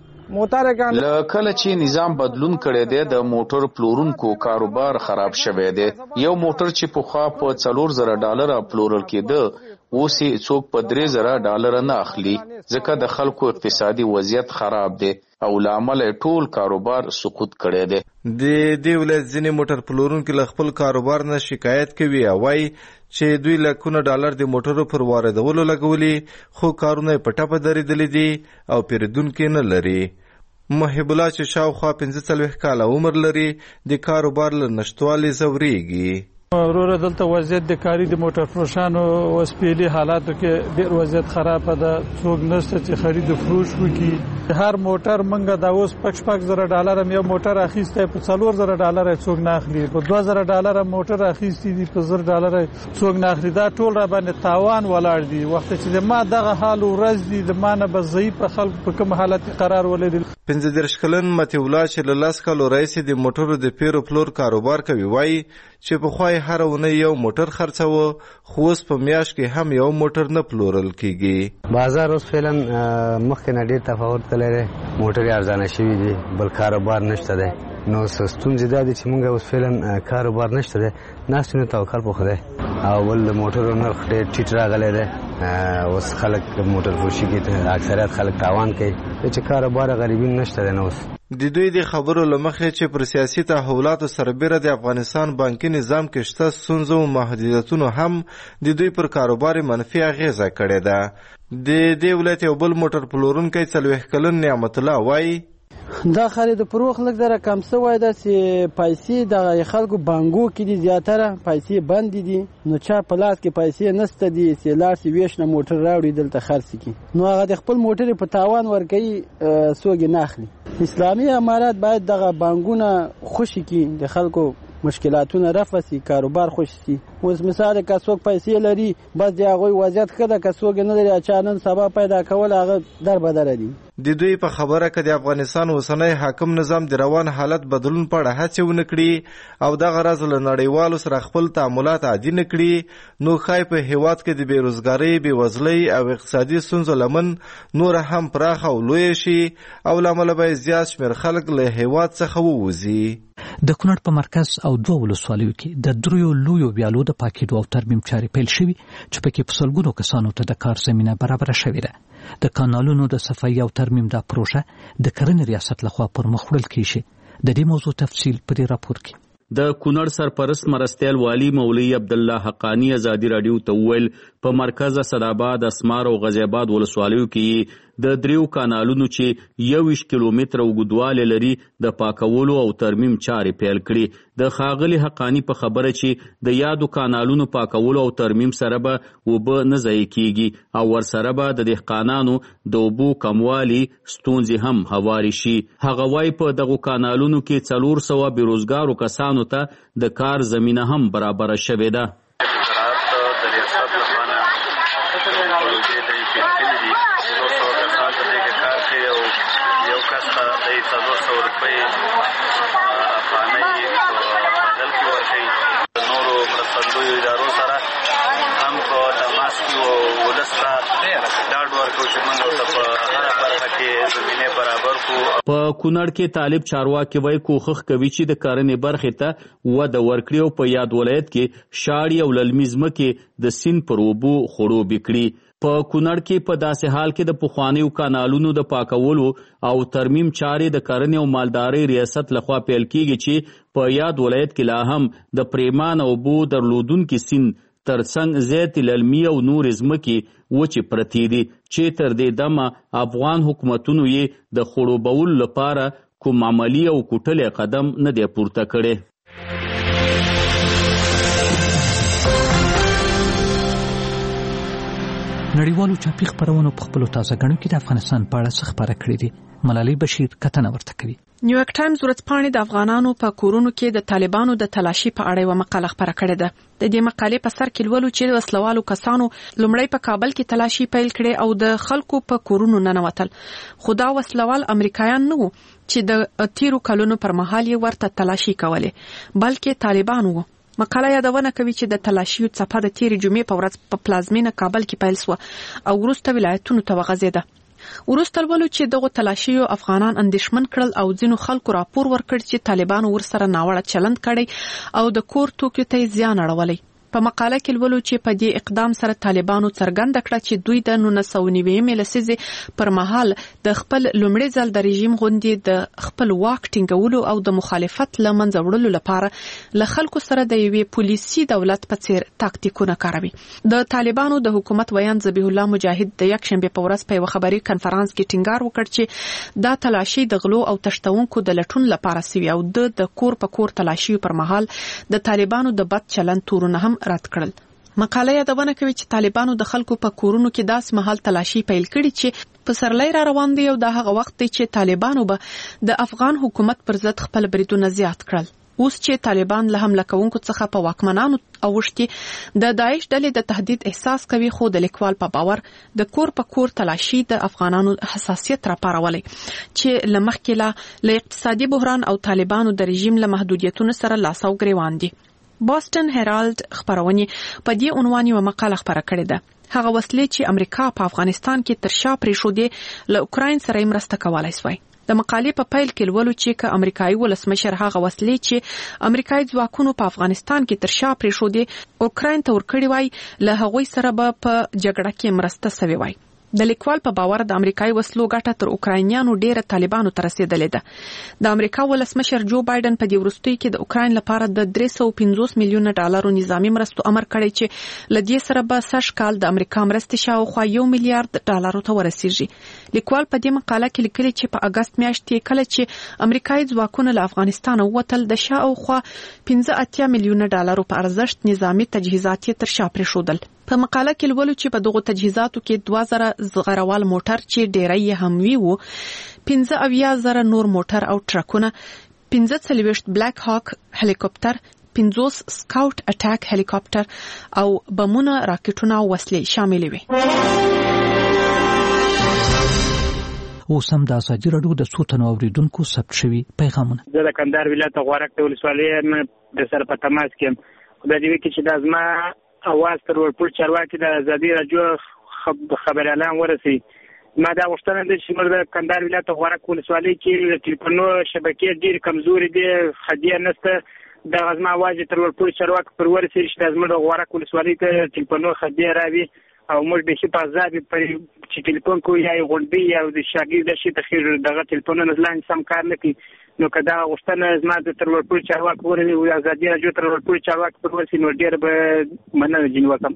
له کله چې نظام بدلون کړی دی د موټر پلورونکو کاروبار خراب شوی دی. یو موټر چې پخوا په څلور زره ډالره پلورل کېده اوس یې څوک په درې زره ډالره نه اخلي ځکه د خلکو اقتصادي وضعیت خراب دی او له امله ټول کاروبار سقوط کړی دی. د دې ولایت ځینې موټر پلورونکي له خپل کاروبار نه شکایت کوي او وایي چې دوی لکونه ډالر د موټرو پر واردولو لګولي خو کارونه یې په ټپه درېدلي دي او پیرودونکي نه لري. محب الله چې شاوخوا پنځه څلوېښت کاله عمر لري د کاروبار له نشتوالي ځورېږي. وروره دلته وضعیت د کاري د موټر فروشانو اوس پیلي حالاتو کې ډېر وضعیت خرابه ده. څوک نشته چې خرید و فروش وکړي. هر موټر منګه دا اوس پک شپږ زره ډالر هم یو موټر اخیستی په څلور زره ډالر څوک نه اخلي. په دوه زره ډالر موټر اخیستی دي په زر ډالر څوک نه اخلي. دا ټول را باندې تاوان ولاړ دي. وخت چې د ما دغه حال ورځ دي د ما نه به ضعیف خلک په کوم حالت قرار ولري. پنځه دېرش کلن مطیع الله چې له لس کالو راهیسې د موټرو د پیرو پلور کاروبار کوي وایي چې پخوا یې هره اونۍ یو موټر خرڅاوه خو اوس په میاشت کې هم یو موټر نه پلورل کیږي. بازار اوس فعلا مخکې نه ډېر تفاوت لري. موټرې ارزانه شوي دي بل کاروبار نشته دی. نو ستونزې دا دي چې موږ اوس فعلا کاروبار نشته دی. ناستو نه توکل په خدای او بل د موټرو نرخ ډېر ټیټ راغلی دی. اوس خلک موټر فروشي کې اکثریت خلک تاوان کوي چې کاروبار غریبي نشته دی. نو اوس د دوی د خبرو له مخې چې پر سیاسي تحولاتو سربیره د افغانستان بانکي نظام کې شته ستونزو او محدودیتونو هم د دوی پر کاروبار منفي اغیزه کړې ده. د دې ولایت یو بل موټر پلورونکی څلوېښت کلن نعمت الله وایي دا خرید فروخت لږ ذره کم شوی ده چې پیسې د خلکو بانکو کې دي زیاتره پیسې بند دي. نو چا په لاس کې پیسې نشته دي چې لاړ شي ویش نه موټر راوړي دلته خرڅ کړي نو هغه د خپل موټر په تاوان ورکوي څوک نه اخلي. اسلامي امارات باید دغه بانکونه خوشي کړي د خلکو مشکلاتونه رفع شي کاروبار خوش شي. اوس مثال که څوک پیسې لري بس د هغوی وضعیت ښه ده که څوک نه لري اچانک سبا پیدا کول هغه در بدره دي. د دوی په خبره که د افغانستان اوسنی حاکم نظام د روان حالت بدلون په اړه هڅې ونه کړي او دغه راز له نړیوالو سره خپل تعاملات عادي نه کړي نو ښایي په هیواد کې د بېروزګارۍ بېوزلۍ او اقتصادي ستونزو لمن نوره هم پراخه او لویه شي او له امله به زیات شمېر خلک له هیواد څخه ووځي. د کونړ په مرکز او دوه ولسوالیو کې د دریو لویو ویالو د پاکېدو او ترمیم چارې پیل شوي چې پکې په سلګونو کسانو ته د کار زمینه برابره شوې ده. د کانالونو د صفایي او ترمیم دا پروژه د کرنې ریاست لخوا پر مخ وړل کیږي. د دې موضوع تفصیل په دې راپور کې. د کونړ سرپرست مرستیال والی مولوی عبدالله حقانی ازادي راډیو ته وویل په مرکز اسداباد اسمار او غازی آباد ولسوالیو کې د دریو کانالونو چې یویشت کیلومتره اوږدوالی لري د پاکولو او ترمیم چارې پیل کړي. د ښاغلي حقانی په خبره چې د یادو کانالونو پاکولو او ترمیم سره به اوبه نه ضایع کیږي او ورسره به د دهقانانو د اوبو کموالي ستونزې هم هواري شي. هغه وایي په دغو کانالونو کې څلور سوه بېروزګارو کسانو ته د کار زمینه هم برابره شوې ده. ورکو چې موږ ته په هره برخه کې زمینه برابر کړو په کونړ کې طالب چارواکي وایي کوښښ کوي چې د کرنې برخې ته وده ورکړي او په یاد ولایت کې شاړې او للمي ځمکې د سیند پر اوبو خړوبې کړي. په کونړ کې په داسې حال کې د پخوانیو کانالونو د پاکولو او ترمیم چارې د کرنې او مالدارۍ ریاست لخوا پیل کیږي چې په یاد ولایت کې لا هم د پریمان اوبو درلودونکي سیند ترڅنګ زیات للمي او نور ځمکې وچې پرتې دي چې تر دې دمه افغان حکومتونو یې د خړوبولو لپاره کوم عملي او کوټلی قدم نه دی پورته کړی. نړیوالو چاپي خپرونو په خپلو تازه ګڼو کې د افغانستان په اړه څه خبره کړې دي. ملالۍ بشیر کتنه ورته کوي. نیویارک ټایمز ورځپاڼې د افغانانو په کورونو کې د طالبانو د تلاشي په اړه یوه مقاله خپره کړې ده. د دې مقالې په سر کې لولو چې وسلوالو کسانو لومړی په کابل کې تلاشي پیل کړې او د خلکو په کورونو ننوتل. خو دا وسلوال امریکایان نه وو چې د تیرو کلونو پر مهال یې ورته تلاشي کولې، بلکې طالبان وو. مقاله یادونه کوي چې د تلاشیو څپه د تیرې جمعې په ورځ په پلازمینه کابل کې پیل شوه او وروسته ولایتونو ته وغځېده. وروسته ولولو چې دغه تلاشیو افغانان اندېښمن کړل او ځینو خلکو راپور ورکړ چې طالبانو ورسره ناوړه چلند کړی او د کور توکو ته زیان اړولی. په مقاله کې لولو چې په دې اقدام سره طالبانو څرګنده کړه چې دوی د نولس سوه نوي لسیزې پر مهال د خپل لومړي ځل د رژیم غوندې د خپل واک ټینګولو او د مخالفت له منځه وړلو لپاره له خلکو سره د یوې پولیسي دولت په څیر تاکتیکونه کاروي. د طالبانو د حکومت ویان ذبیح الله مجاهد د یکشنبه په ورځ په یو خبري کنفرانس کې ټینګار وکړ چې دا تلاشي د غلو او تشتونکو د لټون لپاره سوي او د کور په کور تلاشي پر مهال د طالبانو د بد چلند تورونه هم رد کړل. مقاله یادونه کوي چې طالبانو د خلکو په کورونو کې داس محل تلاشي پیل کړي چې په سرلۍ را روان دي او د هغه وخت دی چې طالبانو به د افغان حکومت پر ضد خپل بریدونه زیات کړل. اوس چې طالبان له حمله کوونکو څخه په واکمنانو اوښتي د داعش ډلې د تهدید احساس کوي، خو د لیکوال په باور د کور په کور تلاشي د افغانانو حساسیت راپارولی چې له مخکې له اقتصادي بحران او طالبانو د رژیم له محدودیتونو سره لاس او ګریوان دي. بوسټن هیرالد خبرونه په دې عنوان یو مقاله خپره کړې ده. هغه وسلې چې امریکا په افغانستان کې تر شا پرېښودې له اوکراین سره مرسته کولای شوی. د مقالې په پیل کې لولو چې ک امریکایي ولسمشر هغه وسلې چې امریکایي ځواکونو په افغانستان کې تر شا پرېښودې اوکراین ته ورکړي وای له هغوی سره به په جګړه کې مرسته سوي وای. د لیکوال په باور د امریکایي وسلو ګټه تر اوکراینیانو ډیره طالبانو ته رسیدلې ده. د امریکا ولسمشر جو بایدن په دې وروستیو کې د اوکراین لپاره د درې سوه پنځوس میلیونه ډالرو نظامی مرستو امر کړی چې لدې سره به سږ کال د امریکا مرستې شاوخوا یو میلیارډ ډالرو ته ورسیږي. لیکوال په دې مقاله کې لیکلي چې په اگست میاشت کې کله چې امریکایي ځواکونه له افغانستان ووتل د شاوخوا پنځه اتیا میلیونه ډالرو په ارزښت نظامی تجهیزات تر شا پرېښودل. په مقاله کې لولو چې په دغه تجهیزاتو کې دوه زره زغروال موټر چې ډیری هم وی وو، پنځه اویا زره نور موټر او ټرکونه، پنځه څلوېښت بلیک هاک هلیکوپټر، پنځوس سکاوټ اټاک هلیکوپټر او بمونه، راکټونه او وسلې شامل وي. اوس هم د ازادي راډیو د څو تنو اوریدونکو ثبت شوي پیغامونه. زه د کندهار ولایت غورک ولسوالۍ د سره په تماس کې یم. خدای دې وکړي چې د زما اواز تر ورپور چارواکي د ازادي راډیو خبريالان ورسي. ما دا غوښتنه ده چې موږ د کندهار ولایت غورک ولسوالۍ کې د ټلیفونو شبکې ډېرې کمزورې دي، خدیه نشته. د غزما اواز تر ورپور چارواکي پر ورسي چې د زموږ د غورک ولسوالۍ ته ټلیفونو خدیه راوي او موږ به شي په آزاد پر چې ټلیفون کوی یا غونډي یا د شاګرد شي تخیر دغه ټلیفونونه لاندې سم کار نه کوي. نو کدا غوښتنه زما د تر ورپور چارواکي ورني او ازادي راډیو تر ورپور چارواکي پر ورسي نو ډېر به مننه جن وکم.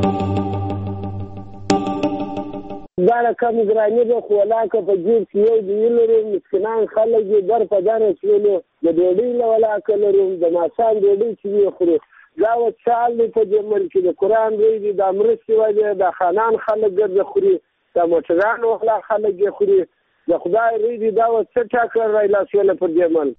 دا کم ګرانی به خولاکه په جیب کې یو دی لري مسکینان خلک یې در په در چولو د ډوډۍ له ولاکه لري د ماسان ډوډۍ چې خوري دا و چال په دې ملک د قران دی د امرسي وجه د خانان خلک ګرځي خوري د موټران ولا خلک یې خوري د خدای ریدي دا و څه ټاکر راي لاسونه پر دې مل.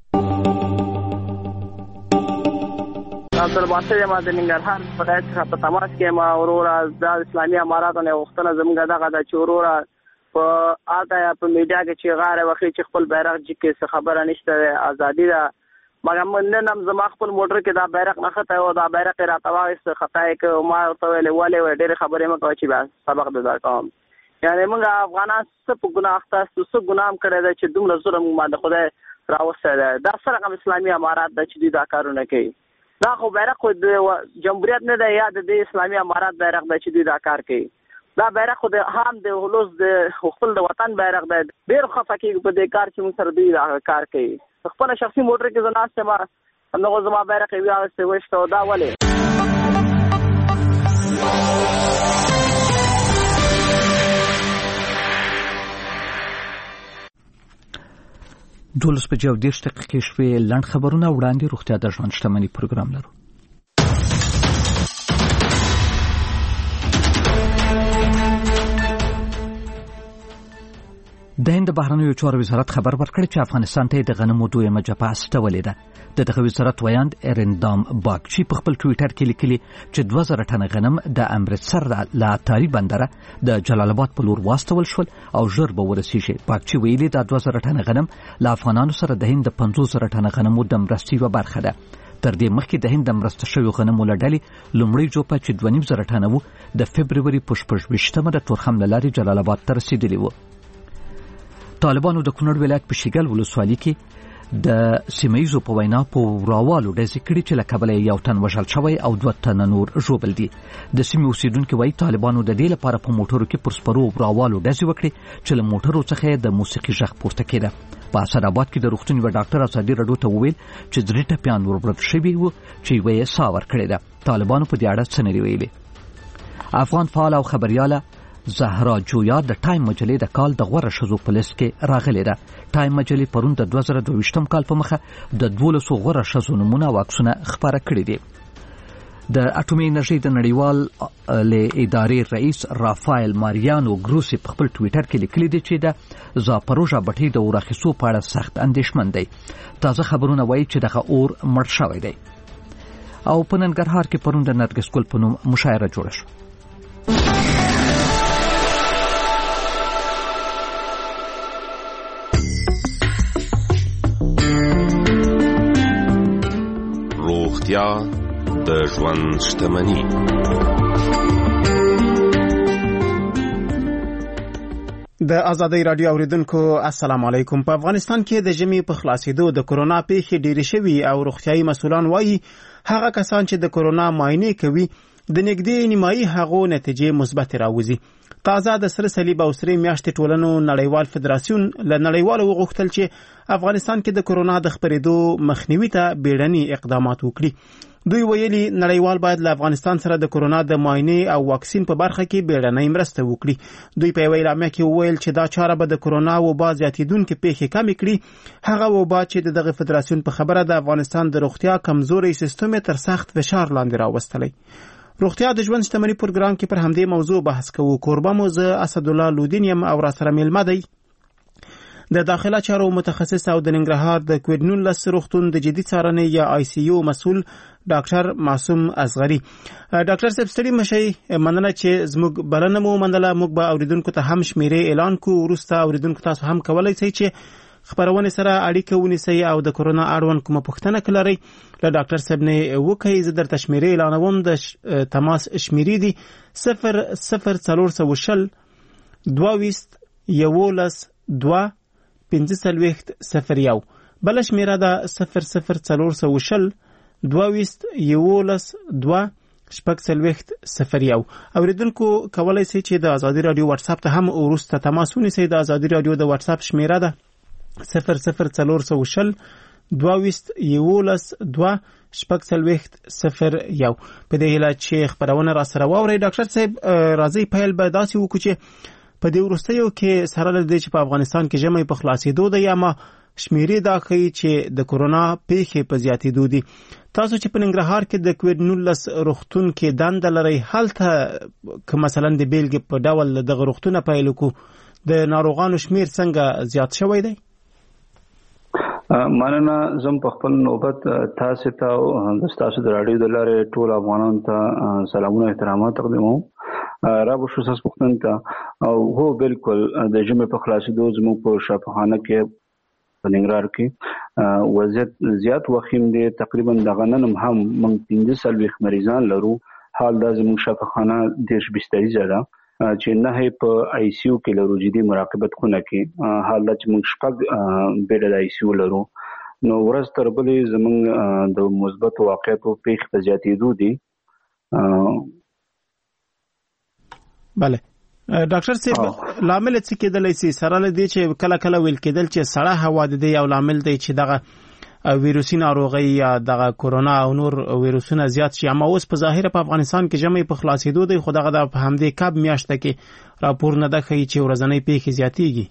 عبدالباسط ما د ننګرهار په ځای څخه په تماس کې ما اورورا د اسلامي اماراتو نه وختونه زموږ دغه د چورورا په آتا په میډیا کې چې غاره وخت چې خپل بیرغ جکه څه خبره نشته ازادي دا مګم نن هم زما خپل موټر کې دا بیرغ نه خطا او دا بیرغ را تواغست خطا کې ما ته ویلې ولې ډېر خبرې مکو چې بس سبق د کوم یعنی موږ افغانان څه په ګناه اخته یو څه ګناه هم کړی دی چې دومره ظلم باندې خدای راوستی دی. دا څه رقم اسلامي امارات ده چې دوی دا کارونه کوي؟ دا خو بیرغ خو د جمهوریت نه دی یا د دې اسلامي امارات بیرغ دی چې دوی دا کار کوي. دا بیرغ خو د هم د هلوز د خپل د وطن بیرغ دی. ډېر خفه کېږي په دې کار چې موږ سره دوی دا کار کوي. خپله شخصي موټر کې زه ناست یم، همدغه زما بیرغ یې واغېستی ویشته، دا ولې؟ دولس بجې او دېرش دقیقې شوې. لنډ خبرونه وړاندې. روغتیا د ژوند شتمني پروګرام لرو. د هند بهرنیو چارو وزارت خبر ورکړ چې افغانستان ته د غنمو دویمه جبهه استولې ده. د دغه وزارت ویاند ارندام باګچی په خپل ټویټر کې لیکلي چې دوه زره ټنه غنم د امرتسر له اتاري بندره د جلال آباد په لور واستول شول او ژر به ورسیږي. باګچی ویلي دا دوه زره ټنه غنم له افغانانو سره د هند د پنځوس زره ټنه غنمو د مرستې یوه برخه ده. تر دې مخکې د هند د مرسته شویو غنمو له ډلې لومړی جوپه چې دوه نیم زره ټنه وو د فبروري په شپږ ویشتمه د تورخم له لارې جلال آباد ته رسېدلي وو. طالبانو د کونړ ولایت په شیګل ولسوالۍ کې د سیمهیزو په وینا په وراوالو ډزې کړي چې له کبله یو تن وژل شوی او دوه تنه نور ژوبل دي. د سیمې اوسیدونکي وایي طالبانو د دې لپاره په موټرو کې پر سپرو وراوالو ډزې وکړي چې له موټرو څخه د موسیقي غږ پورته کېده. په اسداباد کې د روغتون یوه ډاکټر ازادي راډیو ته وویل چې درې ټپیان ورمړه شوي وو چې یوه یې ساه ورکړې ده. طالبانو په دې اړه څه نه دي ویلي. افغان فعال او خبریاله زهرا جویا د ټایم مجلې د کال د غوره ښځو په لیست کې راغلې ده. ټایم مجلې پرون د دوه زره دوه ویشتم کال په مخه د دولسو غوره ښځو نومونه او عکسونه خپاره کړي دي. د اټومي انرژۍ د نړیوال ادارې رئیس رافایل ماریانو ګروسی په خپل ټویټر کې لیکلي دي چې د زاپروژا بټۍ د اور اخیستو په اړه سخت اندېښمن دی. تازه خبرونه وایي چې دغه اور مړ شوی دی. او په ننګرهار کې پرون د نرګس ګل په نوم مشاعره جوړه شوه. روغتیا د ژوند شتمني. د ازادۍ رادیو اوریدونکو السلام علیکم. په افغانستان کې د ژمي په خلاصېدو د کرونا پیښې ډېرې شوي او روغتیايي مسؤلان وایي هغه کسان چې د کرونا معاینې کوي د نږدې نیمایي هغو نتیجې مثبت راوځي. تازه د سره صلیب او سرې میاشتې ټولنو نړیوال فدراسیون له نړیوالو وغوښتل چې افغانستان کې د کرونا د خپرېدو مخنیوي ته بیړني اقدامات وکړي. دوی ویلي نړیوال باید له افغانستان سره د کرونا د معاینې او واکسین په برخه کې بیړنۍ مرسته وکړي. دوی په یوه اعلامیه کې وویل چې دا چاره به د کرونا وبا زیاتېدونکې پیښې کمې کړي. هغه وبا چې د دغه فدراسیون په خبره د افغانستان د روغتیا کمزوري سیستم تر سخت فشار لاندې راوستلی. روغتیا د ژوند شتمني پروګرام کې پر همدې موضوع بحث کوو. کوربه مو زه اسدالله لودین یم او راسره میلمه دی د داخله چارو متخصص او د ننګرهار د کووډ نولس روغتون د جدي څارنې یا آی سی یو مسؤل ډاکټر معصوم اصغري. ډاکټر صاحب ستړي مشئ، مننه چې زموږ بلنه مو ومنله. موږ به اوریدونکو ته هم شمیرې اعلان کوو. وروسته اوریدونکو تاسو هم کولی شئ چې خبرونه سره اړیکه ونیسئ او د کرونا اړوند کومه پوښتنه کلرئ له ډاکټر صاحب نه وکړئ. زه درته شمیرې اعلانوم. د تماس شمیرې دي صفر صفر څلور سوه شل دوه ویشت یولس دوه پنځه څلوېښت صفر یو. بله شمیره ده صفر صفر څلور سوه شل دوه ویشت یولس دوه شپږ څلوېښت صفر یو. اوریدونکو کولی شئ چې د ازادي راډیو واتساپ ته هم وروسته تماس ونیسئ. د ازادي راډیو د واتساپ شمیره ده صفر صفر څلور سوه شل دوه ویشت یولس دوه شپږ څلوېښت صفر یو. په دې هیله چې خبرونه را سره واورئ. ډاکټر صاحب راځئ پیل به داسې وکړو چې په دې وروستیو کې سره له دې چې په افغانستان کې ژمی په خلاصېدو ده یا ما شمیرې دا ښیي چې د کرونا پیښې په زیاتېدو دي. تاسو چې په ننګرهار کې د کووډ نولس روغتون کې دنده لرئ، هلته که مثلا د بیلګې په ډول دغه روغتونه پیل وکړو د ناروغانو شمیر څنګه زیات شوی دی؟ مننه. زم په خپل نوبت تاسو ته د تاسو د راډیو د لارې ټول افغانانو ته سلامونه احترامات تقدیموم. را به شو تاسو پوښتنه ته او هو بالکل د ژمي په خلاصېدو زموږ په شفاخانه کې په ننګرهار کې وضعیت زیات وخیم دی. تقریبا دغه نن هم موږ پنځه څلوېښت مریضان لرو. حال دا زموږ شفاخانه دېرش بستریزه ده چې نه په آی سی یو کې لرو جدي مراقبت خونه کې حالت چې موږ شپږ بیډ د آی سی یو لرو نو ورځ تر بلې زموږ د مثبت واقعیتو پیښې په زیاتېدو دي. بله ډاکټر صاحب لامل څه کېدلی سي سره له دې چې کله کله ویل کېدل چې سړه هوا د دې یو لامل دی چې دغه ویروسي ناروغي یا دغه کورونا او نور ویروسونه زیات شي اما اوس په ظاهر په افغانستان کې جمعي په خلاصېدو دی خو دغه د همدې کب میاشته کې راپور نه ده ښیي چې ورځنۍ پیښې زیاتېږي.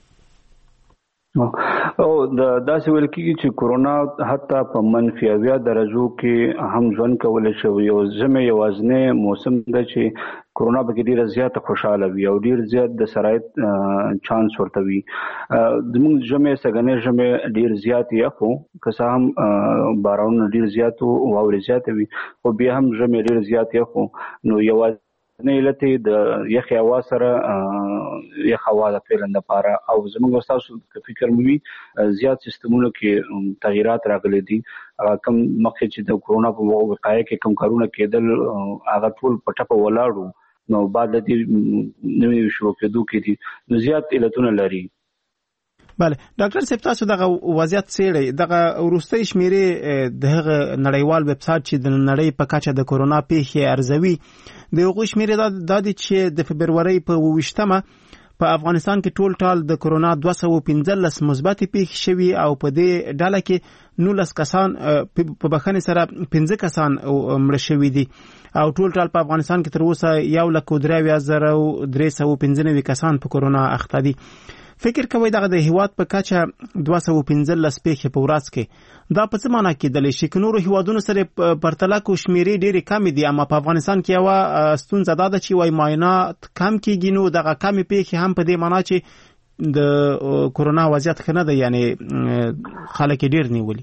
او د داسې ویل کېږي چې کورونا حتی په منفي اویا درجو کې هم ژوند کولی شي. یو ژمی یوازینی موسم ده چې کورونا پکې ډیره زیاته خوشاله وي او ډیر زیات د سرایت چانس ورته وي. زموږ ژمی سږنی ژمی ډیر زیات یخ و که څه هم بارانونه ډیر زیات و واورې زیاته وي خو بیا هم ژمی ډیر زیات یخ و نو یوازې نه علت د یخ هوا سره یخ هوا د پیلند لپاره او زموږ تاسو فکر موي زیات سیستمونو کې تغیرات راغلي دي. کم مخکې چې د کورونا په وقایه کې کم کارونه کېدل هغه ټول په ټپه ولاړو نو بعد د دې نوې شروع کېدو کې دي نو زیات علتونه لري. بله ډاکټر صاحب تاسو دغه وضعیت څېړئ دغه وروستۍ شمیرې د هغه نړیوال ویب سایټ چې د نړۍ په کچه د کورونا پیښې ارزوي د هغوی شمیرې دا دي چې د فبرورۍ په اوویشتمه په افغانستان کې ټول ټال د کورونا دوه سوه پنځلس مثبتې پیښې شوي او په دې ډله کې نولس کسان په بخښنې سره پنځه کسان مړه شوي دي او ټول ټال په افغانستان کې تر اوسه یو لک او درې اویا زره درې سوه پنځه نوي کسان په کورونا اخته دي. فکر کوي دغه د هیواد په کچه دوه سوه پنځلس پیښې په ورځ کې دا په څه معنا کېدلی شي که نورو هیوادونو سره پرتله کو شمیرې ډېرې کمې دي اما په افغانستان کې یوه ستونزه دا ده چې وایي معاینات کم کېږي نو دغه کمې پیښې هم په دې معنا چې د کورونا وضعیت ښه نه دی یعنې خلک یې ډېر نیولي.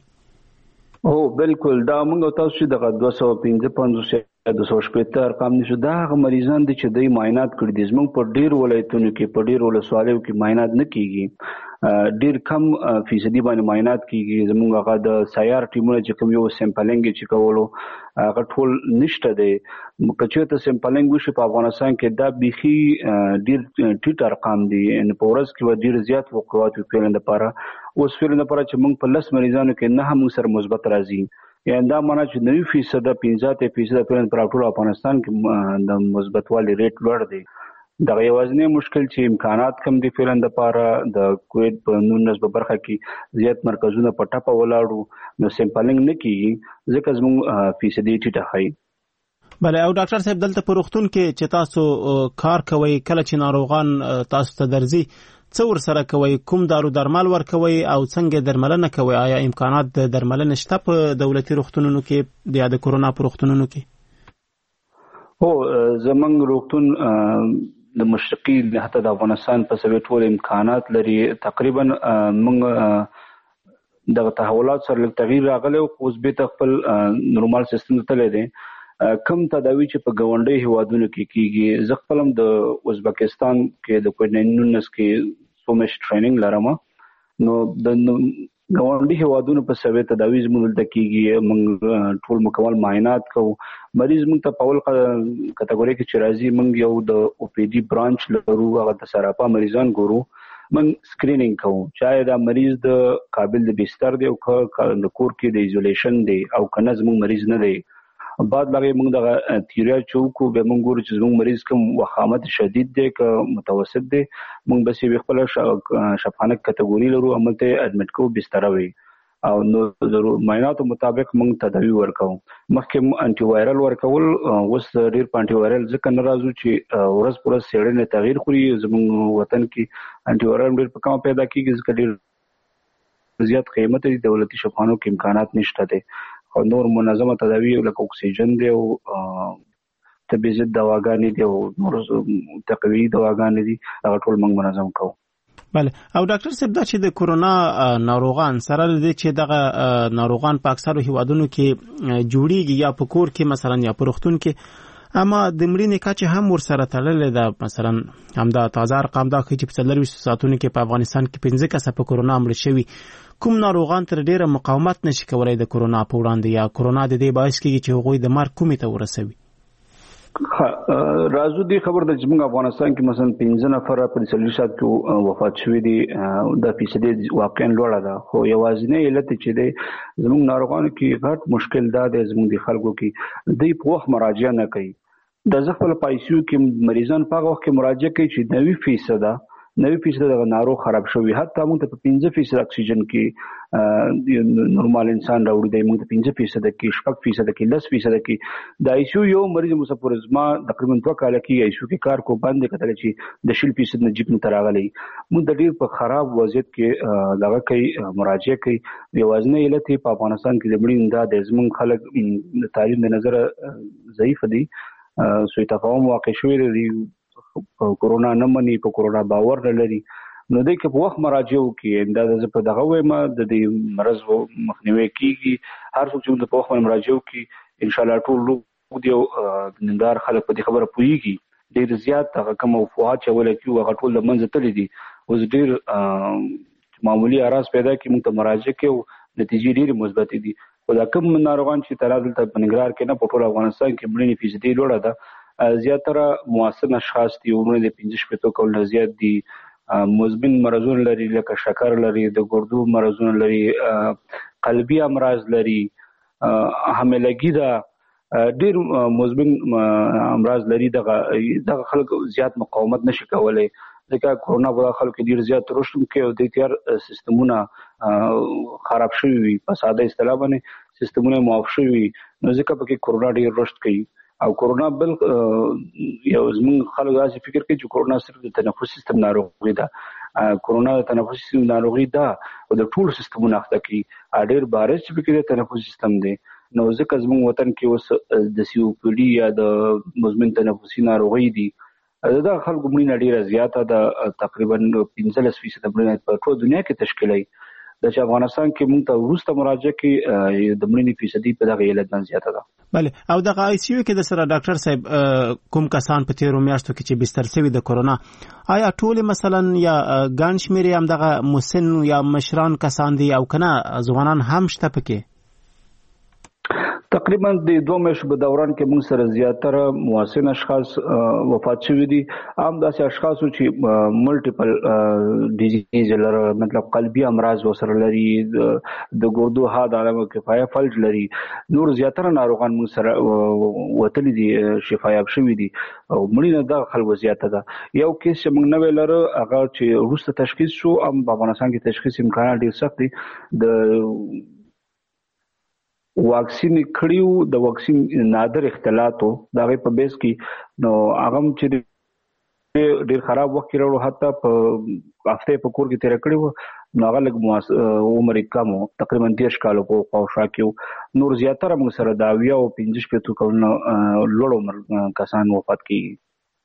او بالکل دا موږ تاسو چې دغه دوه سوه پنځه پنځوس د سوه شپېته ارقام نشو دا هغه مریضان دي چې دوی معاینات کړي دي. زموږ په ډېرو ولایتونو کې په ډېرو ولسوالیو کې معاینات نه کېږي ډېر کم فیصدي باندې معاینات کېږي. زموږ هغه د سیار ټیمونه چې کوم یو سیمپلینګ چې کولو هغه ټول نشته دی. که چېرته سیمپلینګ وشي په افغانستان کې دا بیخي ډېر ټیټ ارقام دي په ورځ کې به ډېر زیات وقوعات وي پیلن دپاره. اوس پیلن دپاره چې موږ په لس مریضانو کې نه هم موږ سره مثبت راځي یعنې دا معنا چې نوي فیصده پنځه اتیا فیصده پیلن پر ټول افغانستان کې د مثبتوالي ریټ لوړ دی. دغه یوازینی مشکل چې امکانات کم دي پیلن دپاره د کوویډ په نولس په برخه کې زیات مرکزونه په ټپه ولاړو نو سیمپلینګ نه کېږي ځکه زموږ فیصدي ټیټه ښایي. بله او ډاکټر صاحب دلته په روغتون کې چې تاسو کار کوئ کله چې ناروغان تاسو ته درځي څه ورسره کوئ کوم دارو درمل ورکوئ او څنګه درملنه کوئ آیا امکانات د درملنې شته په دولتي روغتونونو کې یا د کورونا په روغتونونو کې؟ هو زموږ روغتون د مشرقي حتی د افغانستان په سوي ټول امکانات لري. تقریبا موږ دغه تحولات سره لږ تغییر راغلی او اوس بېرته خپل نورمال سیستم ته تللی دی. کم تداوی چې په ګاونډي هیوادونو کې کیږي زه خپل هم د ازبکستان کې د کووډ نولس کې څو میاشتې ټریننګ لرم نو د ګاونډي هیوادونو په سوي تداوی زموږ دلته کیږي. موږ ټول مکمل معاینات کوو. مریض موږ ته په اول کټګوري کې چې راځي موږ یو د او پی ډي برانچ لرو هغه د سراپا مریضان ګورو موږ سکرینینګ کوو چې دا مریض د قابل د بستر دی او که د کور کې د ایزولیشن دی او که نه زموږ مریض نه دی. بعد لغه موږ دغه تیوریا چوکو به موږ ګورو چې زموږ مریض کوم وخامت شدید دی که متوسط دی موږ بس یې خپل شفاخانه کټګوري لرو عملته اډمټ کوو بستر وي او نو ضرور معایناتو مطابق موږ تداوی ورکوو. مخکې انټي وایرل ورکول اوس ډېر په انټي وایرل ځکه نه راځو چې ورځ پر ورځ څېړنې تغییر خوري. زموږ وطن کې انټي وایرل ډېر په کمه پیدا کېږي ځکه ډېر زیات قیمت دي دولتي شفاخانو کې امکانات نشته دی او نور منظمه تداوی لکه اکسیجن دی او طبي ضد دواګانې دي او نور تقویي دواګانې دي هغه ټول موږ منظم کوو. بله او ډاکټر صاحب دا چې د کورونا ناروغان سره د چې دغه ناروغان په اکثرو هیوادونو کې جوړیږي یا په کور کې مثلا یا په روغتون کې اما د مړینې کچه هم ورسره تړلې ده. مثلا همدا تازه ارقام دا ښیي چې په څلرویشتو ساعتونو کې په افغانستان کې پنځه کسه په کورونا مړه شوي. کوم ناروغان تر ډیره مقاومت نشي کولای د کورونا په وړاندې یا کورونا د دې باعث کېږي چې هغوی د مرګ کومې ته ورسوي؟ راځو دې خبر د زموږ افغانستان کې مثلا پنځه نفر په سلیشات کې وفات شوي دي د فیصدي واقعا لوړه ده خو یوازینی علت چې دی زموږ ناروغانو کې غټ مشکل دا دی زموږ د خلکو کې دوی په وخت مراجعه نه کوي د ځخپل پایسیو کې مریضان په وخت کې مراجعه کوي چې نوي فیصد نوي فیصد د ناروغ خراب شوی حتی موږ ته په پنځه فیصد اکسیجن کې نورمال انسان راوړي دی موږ ته پنځه فیصد کې شپږ فیصد کې لس فیصد کې د آیسیو یو مریض مسافرزما تقریبا دوه کال کې آیسیو کې کار کو باندې کتل چې د شل فیصد نه جیب نه تراغلي موږ د ډیر په خراب وضعیت کې دغه کوي مراجعه کوي یوازنی علت په افغانستان کې د مړین دا د زمون خلک د تعلیم د نظر ضعیف دي سوی تفاهم واقع شوی دی کورونا نه مني په کورونا باور نه لري نو دوی کې په وخت مراجعه وکړي دا د په دغه وایم د دې مرز مخنیوي کیږي هر څوک چې په وخت مراجعه وکړي ان شاء الله ټول دیو نندار خلک په دې خبره پويږي ډیر زیات هغه کوم افواج چول کیو هغه ټول منځ تللی دي اوس ډیر معمولی اراز پیدا کی موږ ته مراجعه کیو نتیجې ډیر مثبت دي خو دا کوم ناروغان چې ترادل ته بنګرار کې نه په ټول افغانستان کې مړینې فیصدي لوړه ده زیاتره موثر اشخاص دي عمر د پنځه شپږ کول زیات دي مزمن مرزونه لري لکه شکر لري د ګردو مرزونه لري قلبي امراض لري حاملګي دا ډیر مزمن امراض لري دغه دغه خلک زیات مقاومت نشي کولای ځکه کورونا په خلکو ډیر زیات رشد کوي او د تیار سیستمونه خراب شوي وي په ساده اصطلاح باندې سیستمونه معاف شوي نو ځکه پکې کورونا ډیر رشد کوي او کورونا بل یو زمون خلک داسې فکر کوي چې کورونا صرف د تنفس سیستم ناروغي ده کورونا د تنفس سیستم ناروغي ده او د ټول سیستمونو اخته کوي اډیر بارش چې فکر د تنفس سیستم دی نو ځکه زمون وطن کې اوس د سی او پی ډي یا د مزمن تنفسي ناروغي دي دا خلکو مړینه ډیره زیاته ده تقریبا پنځلس فیصد مړینه په ټول دنیا کې تشکیلوي د افغانستان کې موږ ته ورسته مراجعه کې د مړینې فیصدي په دغه علت باندې زیاته ده بله او دغه آی سی یو کې د سره ډاکټر صاحب کوم کسان په تیرو میاشتو کې چې بستر شوي د کورونا آیا ټول مثلا یا ګڼ شمېر هم دغه مسن یا مشران کسان دي او کنه ځوانان هم شته پکې تقریبا د دوه میاشتو په دوران کې موږ سره زیاتره موثر اشخاص وفات شوي دي عام داسې اشخاص چې ملټیپل ډیزیز لري مطلب قلبي امراض وسره لري د ګردو حاد علامه کفایه فلج لري نور زیاتره ناروغان موږ سره وتلي دي شفایاب شوي دي او مړینه د خلکو زیاته ده یو کیس چې موږ نوې لرو هغه چې وروسته تشخیص شو ام په افغانستان کې تشخیص امکانات ډیر سخت دي د واکسین کړیو د واکسین نادر اختلاطو دا په بیس کې نو هغه چې ډیر خراب وخت راوړو حتی په هفته په کور کې تیر کړیو نو هغه لګ عمر کم تقریبا دیش کالو په خواوشا کې نور زیاتره موږ سره دا ویا او پنځه شپږ کلونو لوړ عمر کسان وفات کیږي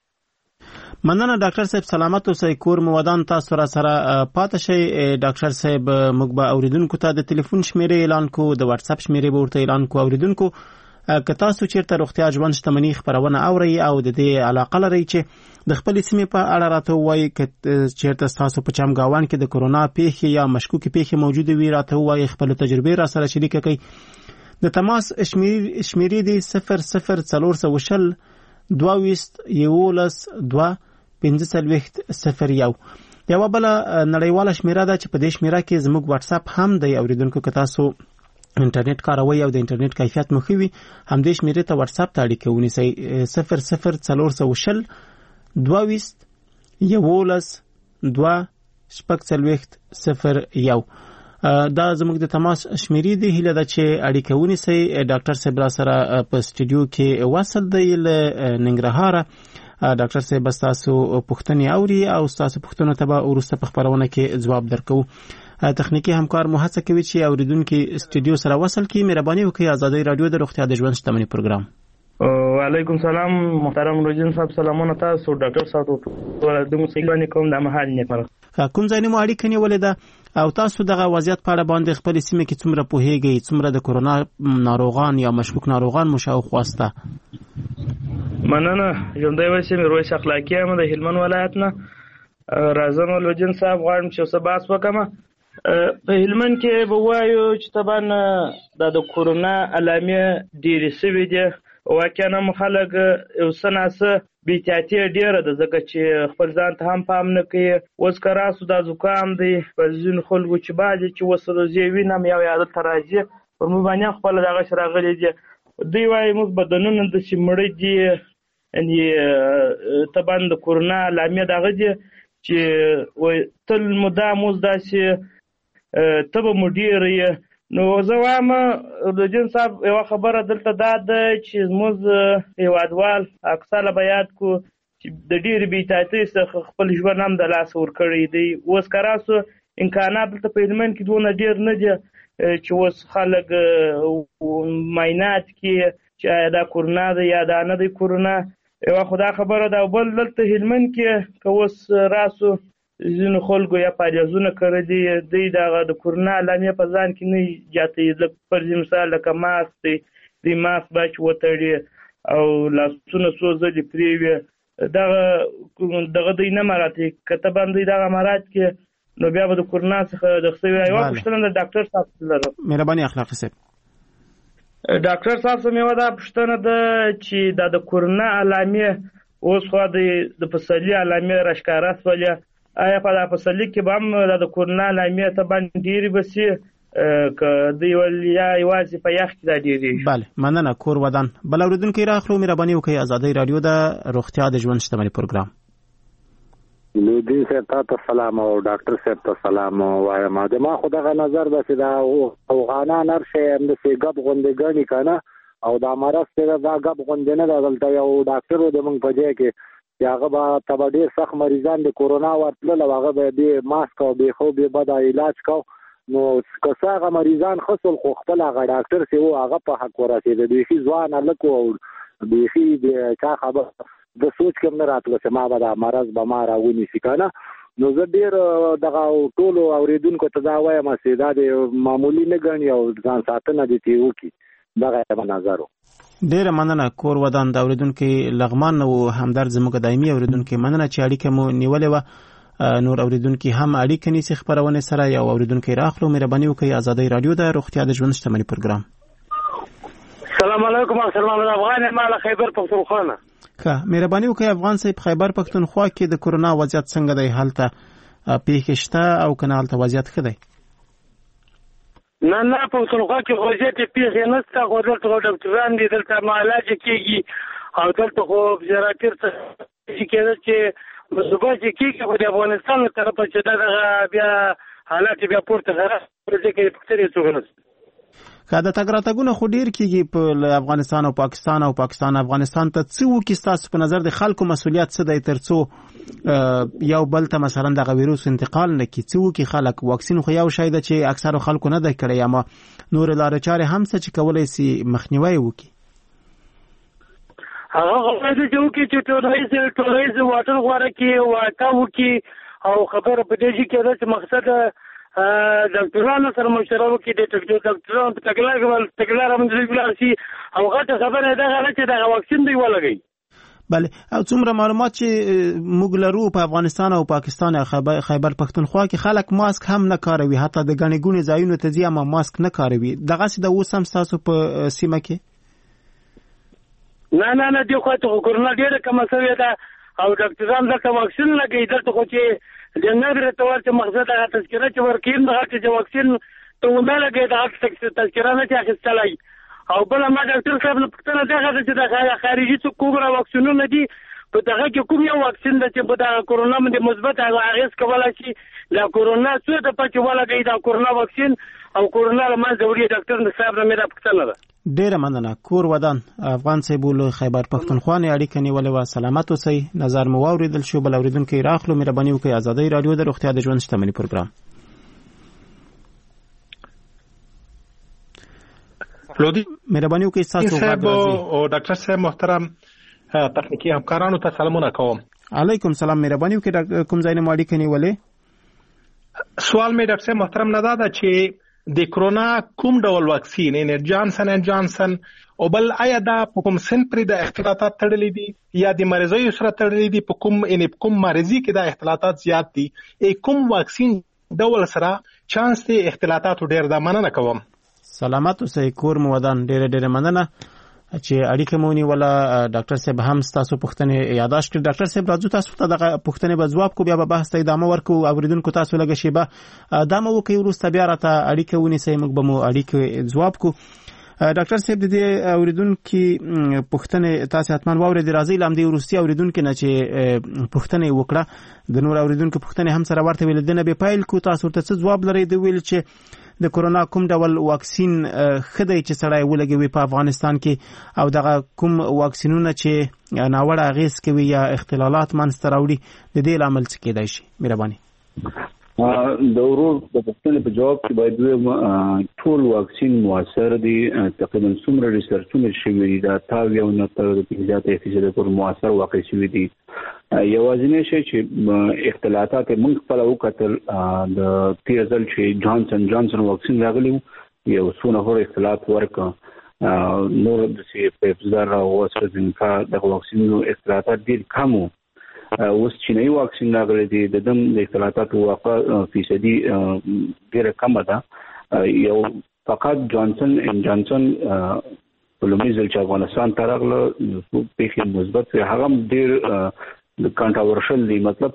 مننه ډاکټر صاحب سلامت اوسئ کور مو ودان تاسو را سره پاتې شئ ډاکټر صاحب موږ به اوریدونکو ته د ټلیفون شمیرې اعلان کو د واتس اپ شمیرې به ورته اعلان کو اوریدونکو که تاسو چیرته روغتیا ژوند شتمنۍ خبرونه اورئ او د دې علاقه لرئ چې د خپل سیمې په اړه راته وایي که چیرته تاسو په چمګاوان کې د کورونا پیښې یا مشکوکې پیښې موجوده وي راته وایي خپل تجربې را سره شریک کړئ د تماس شمیرې دی صفر صفر څلور سوه شل دوه ویشت یولس دوه پنځه څلوېښت صفر یو یوه بله نړیواله شمیره ده چې په دې شمیره کې زموږ واتس اپ هم دی اوریدونکو که تاسو انټرنیټ کاروئ او د انټرنیټ کیفیت مو ښه وي همدې شمیرې ته واتس اپ ته اړیکه ونیسئ صفر صفر څلور سوه شل دوه ویشت یولس دوه شپږ څلوېښت صفر یو دا زموږ د تماس شمیرې دی هیله ده چې اړیکه ونیسئ ډاکټر صاحب را سره په سټوډیو کې وصل دی له ننګرهاره ډاکټر صاحب تاسو پوښتنې اوري او تاسو پوښتنو ته به وروسته په خبرونه کې ځواب درکو تخنیکی همکار مو هڅه کوي چې اوریدونکو سټوډیو سره وصل کړي مهرباني وکړئ آزادۍ رادیو د روغتیا د ژوند شتمنۍ پروګرام وعلیکم سلام محترم روجین صاحب سلامونه تاسو ډاکټر صاحب د موسیقي کوم د محل نیکمرغه کوم ځای مو اړیکه نیولې ده او تاسو دغه وضعیت په اړه باندې خپل سیمه کې څومره پوهیږئ څومره د کورونا ناروغان یا مشکوک ناروغان مو شاوخوا شته مننه ژوندی وسیم رویس اخلاقی هم د هلمند ولایت نه راځم ولوجین صاحب غواړم چې څه بحث وکړم په هلمند کې به وایو چې طبعا د کورونا علامې ډېرې سوي دي واقعا هم خلک یو څه ناسه بې احتیاطي ډېره ده ځکه چې خپل ځان ته هم پام نه کوي. اوس که راسو دا زکام دی په ځینو خلکو چې بعد چې اوس روزې وینم یو عادت ته راځي پر موږ باندې هم خپله دغسې راغلی دي. دوی وایي موږ بدنونه داسې مړه دي یعنې طبعا د کرونا علامې دغه دي چې وایي تل مدام اوس داسې تبه مو ډېره یې. نو زه وایم د جن صاحب یوه خبره دلته دا ده چې زموږ هېوادوال اکثره به یاد کړو چې د ډېرې بې احتیاطۍ څخه خپل ژوند هم د لاسه ورکړی دی. اوس که راسو امکانات دلته په هلمند کې دونه ډېر نه دي چې اوس خلک معاینات کې چې آیا دا کرونا ده یا دا نه دی کرونا. یوه خو دا خبره ده. او بل دلته هلمند کې که اوس راسو ځینو خلکو یا پالیزونه کړي دي دوی دغه د کرونا علامې په ځان کې نه زیاتوي. لکه فرض مثال لکه ماسک دی دوی ماسک باید وتړي او لاسونه څو ځلې پرېوي دغه دغه دوی نه مراعاتوي. که طبعا دوی دغه مراعات کړي نو بیا به د کرونا څخه دغه شوي. یوه پوښتنه د ډاکټر صاحب لرم. مهرباني اخلاقي صاحب. ډاکټر صاحب څخه یوه دا پوښتنه ده چې دا د کرونا علامې اوس خو د پسرلي علامې راښکاره شولې. آیا په دا پسرلي کې به هم دا د کرونا علامې طبعا ډېرې به شي که دوی یا یوازې په یخ کې دا ډېرېږي؟ بله مننه. کور ودان. بل اورېدونکی راخلو. مهرباني وکړئ ازادۍ راډیو د روغتیا د ژوند شتمني پروګرام. لودین صاحب ته ته سلام او ډاکټر صاحب ته سلام وایم. د ما خو دغه نظر ده چې دا افغانان هر شی همداسې ګپ غوندې ګڼي که نه او دا مرض چې دا ګپ غوندې نه ده. دلته یو ډاکټر و د موږ په ځای کې چې هغه به ته به ډېر سخت مریضان د کورونا ورتلل او هغه به یې بې ماسک او بې خو بې بده علاج کو. نو که څه هغه مریضان ښه شول خو خپل هغه ډاکټر چې و هغه په حق ورسېده. بیخي ځوان هلک و او بیخي د چا خبر د سوچ کې هم نه راتله چې ما به دا مرض به ما راونیسي که نه. نو زه ډېر دغه ټولو اورېدونکو ته دا وایم چې دا د معمولي نه ګڼي او ځان ساتنه دې ترې وکړي. دغه یې نظر و. ډیره مننه. کور ودان د اورېدونکي لغمان او همدرد زموږ دایمي اورېدونکي مننه چې اړیکه مو نیولې وه. نور اورېدونکي هم اړیکه نیسي خپرونې سره. یو اورېدونکی راخلو. مهرباني وکړئ ازادۍ راډیو د روغتیا د ژوند شتمني پروګرام. السلام علیکم. سلمان افغان ما له خیبر پښتونخوا نه. ښه مهرباني وکړئ افغان صاحب خیبر پښتونخوا کې د کرونا وضعیت څنګه دی؟ هلته پیښې شته او که نه هلته وضعیت ښه دی؟ نه نه پښتونخوا کې وضعیت پیښې نشته. خو دلته خو ډاکټران دي دلته معالج کېږي او دلته خو فزیوتراپي چې کېده چې مصوبه چې کېږي خو د افغانستان له طرفه چې دغه بیا حالات بیا پورته خراب ورځي کې پکتري څوک نشته. که د تګ راتګونه خو ډېر کېږي په افغانستان او پاکستان او پاکستان افغانستان ته څه وکړي ستاسو په نظر د خلکو مسؤلیت څه دی تر څو یو بل ته مثلا دغه ویروس انتقال نه کړي؟ څه وکړي خلک؟ واکسین خو یو شی ده چې اکثرو خلکو نه دی کړی اما نورې لارې چارې هم څه چې کولی سي مخنیوی وکړي؟ هغه غواړي چې وکړي چې ټولنیز ټولنیز واټن غوره کړي واقع وکړي او خبره په دې کې ده چې مقصد ډاکټرانو سره مشوره وکړي. د ډاکټرانو په تګلاره تګلاره باندې ولاړ شي او غټه خبره ده چې دغه واکسین دی ولګي. بله او څومره معلومات چې موږ لرو په افغانستان او پاکستان او خیبر پښتونخوا کې خلک ماسک هم نه کاروي. حتی د ګڼې ګوڼې ځایونو ته ځي اما ماسک نه کاروي. دغسې د اوس هم ستاسو په سیمه کې؟ نه نه نه دې خوا ته خو کرونا ډېره کمه شوې ده او ډاکټران دلته واکسین لګوي. دلته خو چې د نظر ته ورته مقصد هغه تذکره چې ورکوي دغه چې واکسین ته ونه لګوي دغه تذکره نه چې اخیستلی. او بله ما ډاکټر صاحب نه پوښتنه دغه ده چې د خارجي څوک کوم واکسینونه دي په دغه کې کوم یو واکسین ده چې په دغه کرونا باندې مثبت اغېز کولی شي د کرونا څو دپه چې ولګوي دا کرونا واکسین او کرونا له منځه وړي. ډاکټر صاحب نه مې دا پوښتنه ده. ډیره مننه. کور ودان افغان صاحب له خیبر پښتونخوا نه اړیکه نیولې وه. سلامت اوسئ. نظر مو واورېدل شو. بل اورېدونکی راخلو. مهرباني وکړئ ازادۍ راډیو د روغتیا د ژوند شتمني پروګرام. لودي مهرباني وکړئ ستاسو غږ راځي. او ډاکټر صاحب محترم تخنیکی همکارانو ته سلامونه کوم. علیکم سلام. مهرباني وکړئ کوم ځای نه مو اړیکه نیولې؟ سوال مې ډاکټر صاحب محترم نه دا ده چې د کرونا کوم ډول واکسین ان جانسن ان جانسن او بل آیا دا په کوم سن پرې د اختلاطات تړلې دي یا د مریضۍ سره تړلې دي؟ په کوم ان کوم مریضي کې د اختلاطات زیات دي؟ ای کوم واکسین ډول سره چانس دی اختلاطات ډېر ده؟ مننه کوم. سلامت اوسئ. کور مو ودان. ډېره ډېره مننه. چې اړیکه مونږ ولا ډاکټر صاحب هم تاسو پوښتنه یاداش کړ. ډاکټر صاحب راځو تاسو ته دغه پوښتنه به جواب کو، بیا به بحث ته ادامه ورکو. اوریدونکو تاسو لږه شیبه ادامه وکړئ، وروسته بیا راته اړیکه ونیسئ، موږ به مو اړیکه جواب کو. ډاکټر صاحب د دې اوریدونکو پوښتنه تاسو حتمان واورئ. د راځي لامدي روسي اوریدونکو نه چې پوښتنه وکړه، د نور اوریدونکو پوښتنه هم سره ورته ویل دنه به پایل کو. تاسو ته څه جواب لرئ د ویل چې د کورونا کوم ډول واکسین خدای چې سړی ولګوي په افغانستان کې، او دغه کوم واکسینونه چې ناوړه اغیز کوي یا اختلالات منځته راوړي، د دې لامل څه کېدای شي؟ مهرباني. د ورور د پوښتنې په جواب کې باید ووایم ټول واکسین موثر دي. تقریبا څومره ریسرچونه شوي دي دا تاو یو نه تر زیاته فیصد پورې موثر واقع شوي دي. یوازینی شی چې اختلالات موږ خپل وکتل د تیر ځل چې جانسن جانسن واکسین راغلی یو څونه هور اختلالات ورکړه، نور د سی پیپزر او واسرزنکا د واکسینونو اختلالات ډیر کم وو. اوس چینایي واکسین راغلی دی، د دم د اختلالاتو واقع فیصدي ډیره کمه ده. یو فقط جانسن ان جانسن په لومړي ځل چې افغانستان ته راغله پیښې مثبت وي، هغه ډیر د کانټراورشل دی، مطلب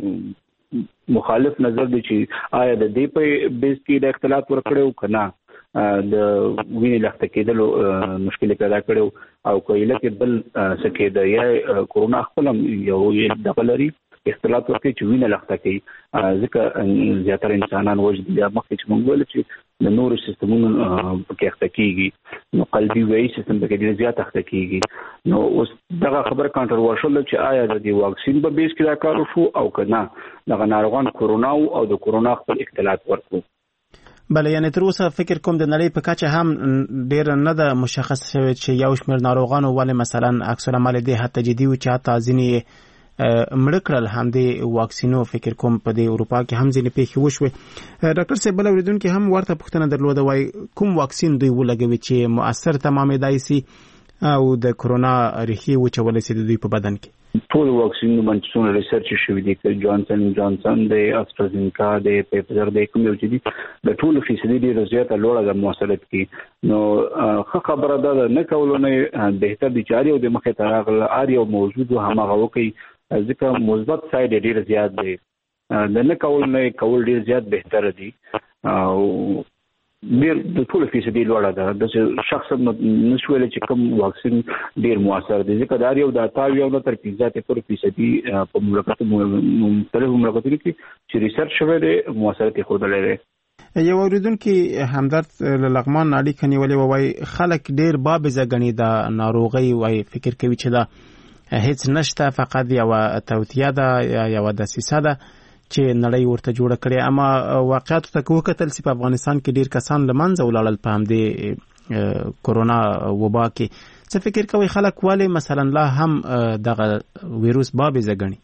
مخالف نظر دی چې آیا د دې په بیس کې د اختلاف ورکړو کنه د وینې لخته کېدلو مشکل پیدا کړو او کویله کې بل سکه د یا کورونا خپل یو دغه لري اختلاف ورکړي چې وینې لخته کوي، ځکه زیاتره انسانان وجد بیا مخکې چې موږ ویل چې د نورو سیستمونو پکې اخته کیږي، نو قلبي وایي سیستم پکې ډیر زیات اخته کیږي. نو اوس دغه خبره کانټراورشل چې آیا د دې واکسین په بیس کې دا کار وشو او کنه دغه ناروغان کورونا او د کورونا خپل اختلاط ورکړو. بله، یعنی تر اوسه فکر کوم د نړۍ په کچه هم ډیر نه ده مشخص شوی چې یو شمېر ناروغانو ولې مثلا عکس العمل دې حتی جدي و چې حتی ځینې مړه کړل هم د واکسینو. فکر کوم په د اروپا کې هم ځینې پیښې وشوې. ډاکټر صاحب بل اوریدونکو هم ورته پوښتنه درلوده، وای کوم واکسین دوی ولګوي چې مؤثر تمامېدای شي او د کورونا ریښې وچولی شي د دوی په بدن کې؟ ټول واکسینونه باندې څونه ریسرچ شوي دي، چې جانسن جانسن د استرازینکا د پیپزر د کوم یو چې دي د ټول فیصدي ډیره زیاته لوړه د موثریت کې. نو ښه خبره ده نه کولونه بهتر دي چې اړ یو د مخې ته راغله اړ یو موجود همغه وکي، ځکه مثبت ساید ډیر زیات دی، د نه کول نه کول ډیر زیات بهتر دي او ډیر د ټول فیصدي لوړه ده. د شخص نشول چې کوم واکسین ډیر موثر دي، ځکه دا یو د اتاو یو تر پنځه پورې فیصدي په مملکتونو مختلفو مملکتونو کې چې ریسرچ شوی دی موثریت یې ښودلی دی. یو اوریدونکي همدرد لغمان اړیکه نیولې وای خلک ډیر بابزه ګڼي د ناروغۍ، وای فکر کوي چې دا هیڅ نشته، فقط یو توتیه ده یا یو دسیسه ده چې نړۍ ورته جوړه کړې. اما واقعیت ته وکتل چې په افغانستان کې ډیر کسان لمنځه ولاړل په همدې کورونا وبا کې. څه فکر کوي خلک ولې مثلا لا هم دغه ویروس بابزه ګڼي؟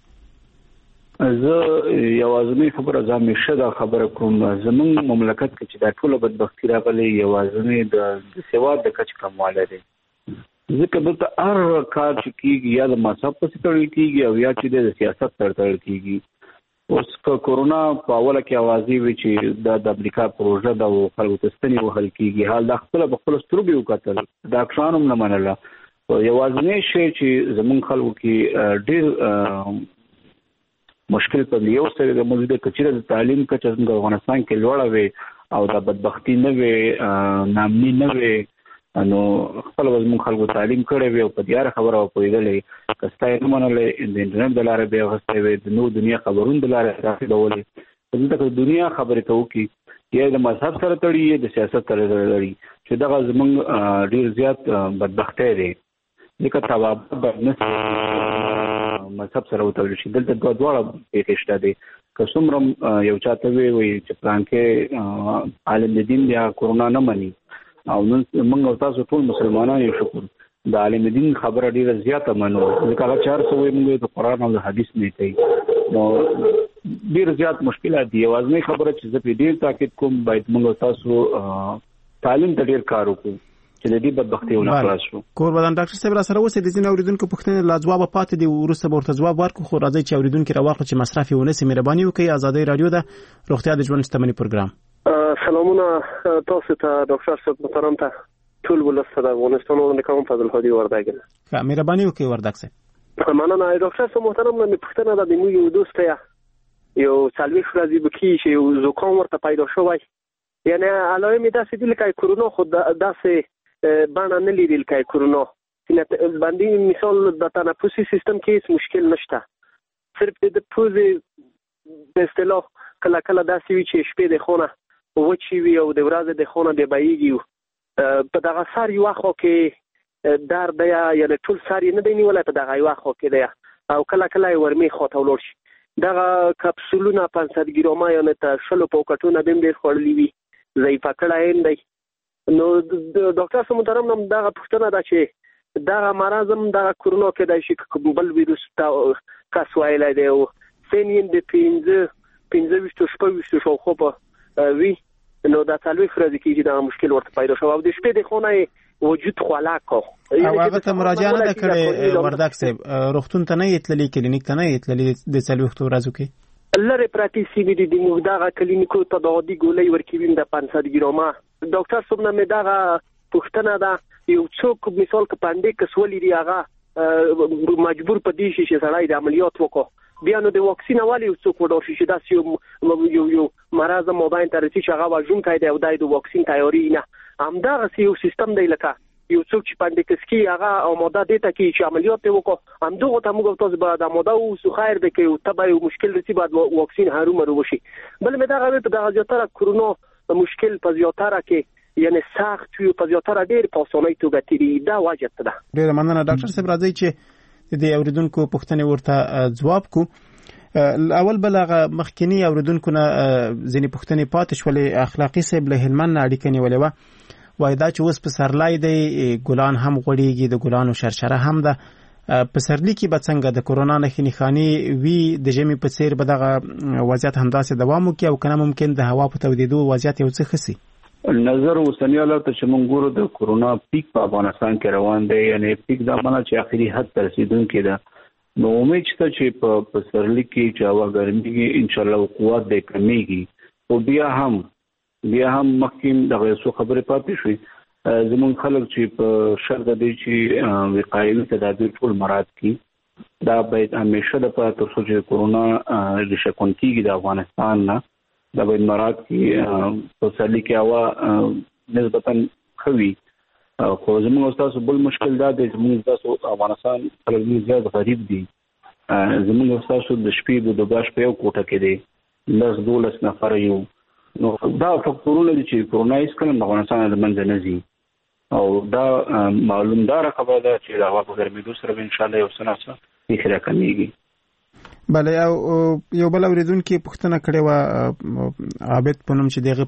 زه یوازینی خبره زموږ دا خبره کوم، زموږ مملکت کې چې دا ټول بدبختی راغلي یوازینی د سواد د کچ کمواله دی، ځکه دلته هر کار چې کیږي یا د مذهب په تړل کیږي او یا چې د سیاست تر تړل کیږي. اوس که کورونا په اوله کې اوازې وي چې د امریکا پروژه د خلکو ته ستنې وهل کیږي، حال د خپل په خپل سترګې وکتل ډاکټرانو هم نه منله. یوازینی شی چې زمونږ خلکو کې ډیر مشکل په یو سره د موجوده کچره د تعلیم کچه څنګه افغانستان کې لوړه وي او د بدبختی نه وي نامني نه وي، نو خپل زموږ خلکو تعلیم کړی وي او په دیاره خبره پوهېدلی کستا یې نه منلی د انټرنیټ د لارې بیا غوښتی وي د نور دنیا خبرونو د لارې راخېدولې. دلته که دنیا خبرې کوو کې یا د مذهب سره تړي یا د سیاست سره تړي چې دغه زموږ ډېر زیات بدبختی دی، ځکه توابه باید نه مذهب سره وتړل شي. دلته دوه دواړه پېښې شته دي، که څومره یو چا ته وایي چې پلانکې عالم د دین بیا کورونا نه مني او نن موږ او تاسو ټول مسلمانان یو شکر د عالم دین خبره ډیره زیاته منو، ځکه هغه چار څه وایي موږ د قرآن او د حدیث نه کوي. نو ډیر زیات مشکلات دي. یوازینی خبره چې زه په ډیر تاکید کوم باید موږ او تاسو تعلیم ته ډیر کار وکړو چې د دې بدبختۍ ونه خلاص شو. قربان ډاکټر صاحب را سره اوسئ، د ځینې اوریدونکو پوښتنې لا ځواب پاتې دي، وروسته به ورته ځواب ورکړو، خو راځئ چې اوریدونکي راواخلو چې مصرف یې ونیسي. مهرباني وکړئ. ازادۍ راډیو ده، روغتیا د ژوند شتمني پروګرام. سلامونه تاسو ته ډاکټر صاحب محترم ته. ټول ولسته د افغانستان ولنه کوم فضل هادي وردګ ښه مهرباني وکړئ وردګ صاحب مننه ډاکټر صاحب محترم مې پوښتنه ده د موږ یو دوست یا یو څلوېښت ورځې به کېږي چې یو زکام ورته پیدا شوی یعنی علائم یې داسې دي لکه کرونا خو داسې بڼه نه لري لکه کرونا باندې مثال د تنفسي سیستم کې هیڅ مشکل نشته صرف د پوزې په اصطلاح کله کله داسې وي چې شپې د خونه وچې وي او د ورځې د خونه بیا بهیږي په دغه سر یوه خوا کې درد یا یعنې ټول سر یې نه دی نیولی په دغه یوه خوا کې دی او کله کله یې ورمې خوا ته ولاړ شي دغه کپسولونه پنځه ګرامه یعنې ته شلو پوکټونه به هم ډېر خوړلي وي ضعیفه کړی هم دی نو ډاکټر صاحب محترم هم دغه پوښتنه ده چې دغه مرض هم دغه کرونا کېدای شي بل ویروس ته کس ویلی دی او سن یې د پنځه پنځه ویشتو شپږ ویشتو شاوخوا به وي نو دا څلوېښت ورځې کېږي دغه مشکل ورته پیدا شو او د شپې د خونه یې وجود خولاک کو او هغه ته مراجعه نه کړې وردګ صاحب روغتون ته نه یې تللی کلینیک ته نه یې تللی د څلوېښتو ورځو کې لرې پرتې سیمې دي د موږ دغه کلینیکو ته د عادي ګولۍ ورکوي د پنځه ګرامه ډاکټر صاحب نه مې دغه پوښتنه ده یو څوک مثال که پنډیکس ولري هغه مجبور په دې شي چې سړی د عملیات وکړو بیا نو د واکسین ولې یو څوک وډار شي چې داسې یو یو مرض مابین ته رسي چې هغه وژونکی دی او دی د واکسین تیاری نه همدغسې یو سیستم دی لکه یو څوک چې پنډیکس کې هغه آماده دی ته کې چې عملیات یې وکړو همدغو ته موږ تاسو باید آماده اوسو خیر دی که ته به یو مشکل رسي باید واکسین هرومرو وشي بل مې دغه وی په دغه زیاتره کرونا مشکل په زیاتره کې یعنی سخت وي په زیاتره ډېر په اسانۍ توګه تېرېږي دا وجه ته ده ډېره مننه ډاکټر صاحب راځئ چې د اوریدونکو پوښتنې ورته ځواب کو اول بل هغه مخکینی اوریدونکو نه ځینې پوښتنې پاتې شولې اخلاقي صاحب له هلمند نه اړیکه نیولې وه وایي دا چې اوس پسرلی دی ګلان هم غوړېږي د ګلانو شرشره هم ده پسرلي کې به څنګه د کورونا نښې نښانې وي د ژمي په څېر به دغه وضعیت همداسې دوام وکړي او که نه ممکن د هوا په تودېدو وضعیت یو څه ښه سي نظر اوسنی حالات چې موږ ګورو د کورونا پیک په افغانستان کې روان دی یعنی پیک دا معنی چې اخري حد ته رسیدونکی ده نو امید شته چې په پسرلي کې چې هوا ګرمېږي انشاءالله قوت به کمیږي او بیا هم بیا هم مخکې دغه څو خبرې پاتې شوې زموږ خلک چې په شرط دی چې وقایوي تدابیر ټول مراعات کړي دا باید همیشه د پاره تر څو چې کورونا ریشه کون کېږي د افغانستان نه دا باید مراعات کړي په پسرلي کې هوا نسبتا ښه وي خو زموږ ستاسو بل مشکل دا دی زموږ ستاسو افغانستان خلک ډېر زیات غریب دي زموږ ستاسو د شپې بودوګاش په یو کوټه کې دی لس دولس نفره یو نو دا فکتورونه دي چې کورونا هېڅکله د افغانستان له منځه نه ځي او دا معلومداره خبره ده چې د هوا په ګرمېدو سره به انشاءالله یو څه نه څه بیخي راکمیږي بله او یو بل اورېدونکي پوښتنه کړې وه عابد په نوم چې د هغې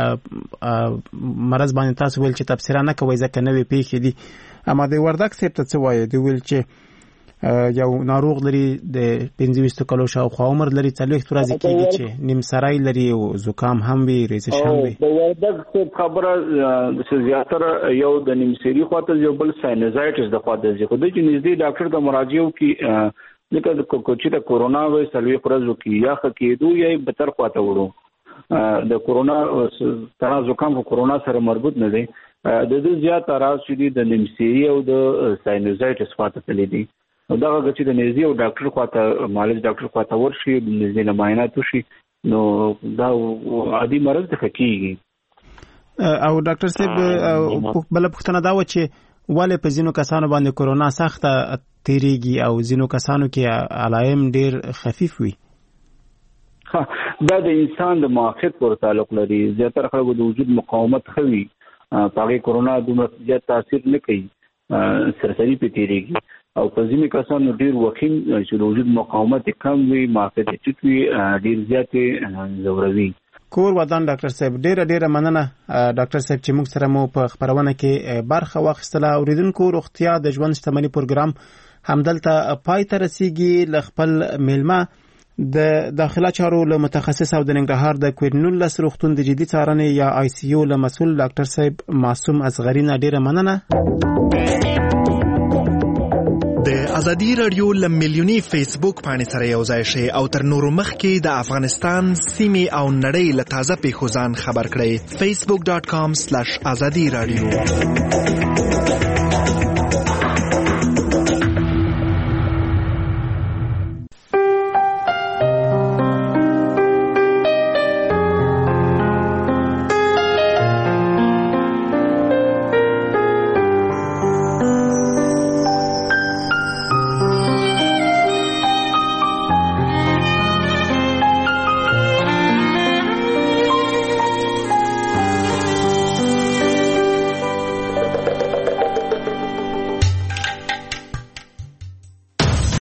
په مرض باندې تاسو ویل چې تبصره نه کوئ ځکه نوې پیښې دي اما د وردګ صاحب ته څه وایي دوی ویل چې یو ناروغ لري د پنځه ویشتو کالو شاوخوا عمر لري څلوېښت ورځې کېږي چې نیم سری لري او زکام هم وي ریزش هم وي د وردګ صاحب خبره زیاتره یو د نیم سري خواته یو بل ساینوزایټس د خواته ځي خو دوی چې نږدې ډاکټر ته مراجعه وکړي لکه د کوچی د کورونا وای سلوي پرځو کې یا خکېدو یا بتر خواته وړو د کورونا ترا زکام کو کورونا سره مربوط نه دی د دې زیات راز چې د نیمسیری او د ساینوزایټس خواته تللی دي دا هغه چې د نږدې او ډاکټر خواته مالج ډاکټر خواته ورشي د نږدې نه معاینات وشي نو دا عادي مرض ته کېږي او ډاکټر صاحب بل پوښتنه دا و چې ولې په ځینو کسانو باندې کورونا سخته تیریږي او ځینو کسانو کې علائم ډیر خفیف وي دا د انسان د معافیت پر تعلق لري زیاتره خلکو د وجود مقاومت خوي پاګه کورونا دومره زیات تاثیر نه کوي سرسری په تیریږي او په ځینې کسانو ډیر وخیم چې د وجود مقاومت کم وي معافیت ټیټ وي ډیر زیات زوروي کور ودان ډاکټر صاحب ډیره ډیره مننه ډاکټر صاحب چې موږ سره مو په خبرونه کې برخه واخیستله اوریدونکو روغتیا د ژوند شتمنۍ پروګرام همدلته پای ته رسیږي ل خپل میلمه د داخله چارو له متخصص او د ننګرهار د کووډ نولس روغتون د جدي څارنې یا آی سی یو له مسؤل ډاکټر صاحب معصوم اصغری نه ډیره مننه. د ازادي رادیو له میلیوني فیسبوک پاڼې سره یو ځای شي او تر نورو مخکې د افغانستان سیمې او نړۍ له تازه پیښو ځان خبر کړئ. فیسبوک ډاٹ کام سلیش ازادي رادیو.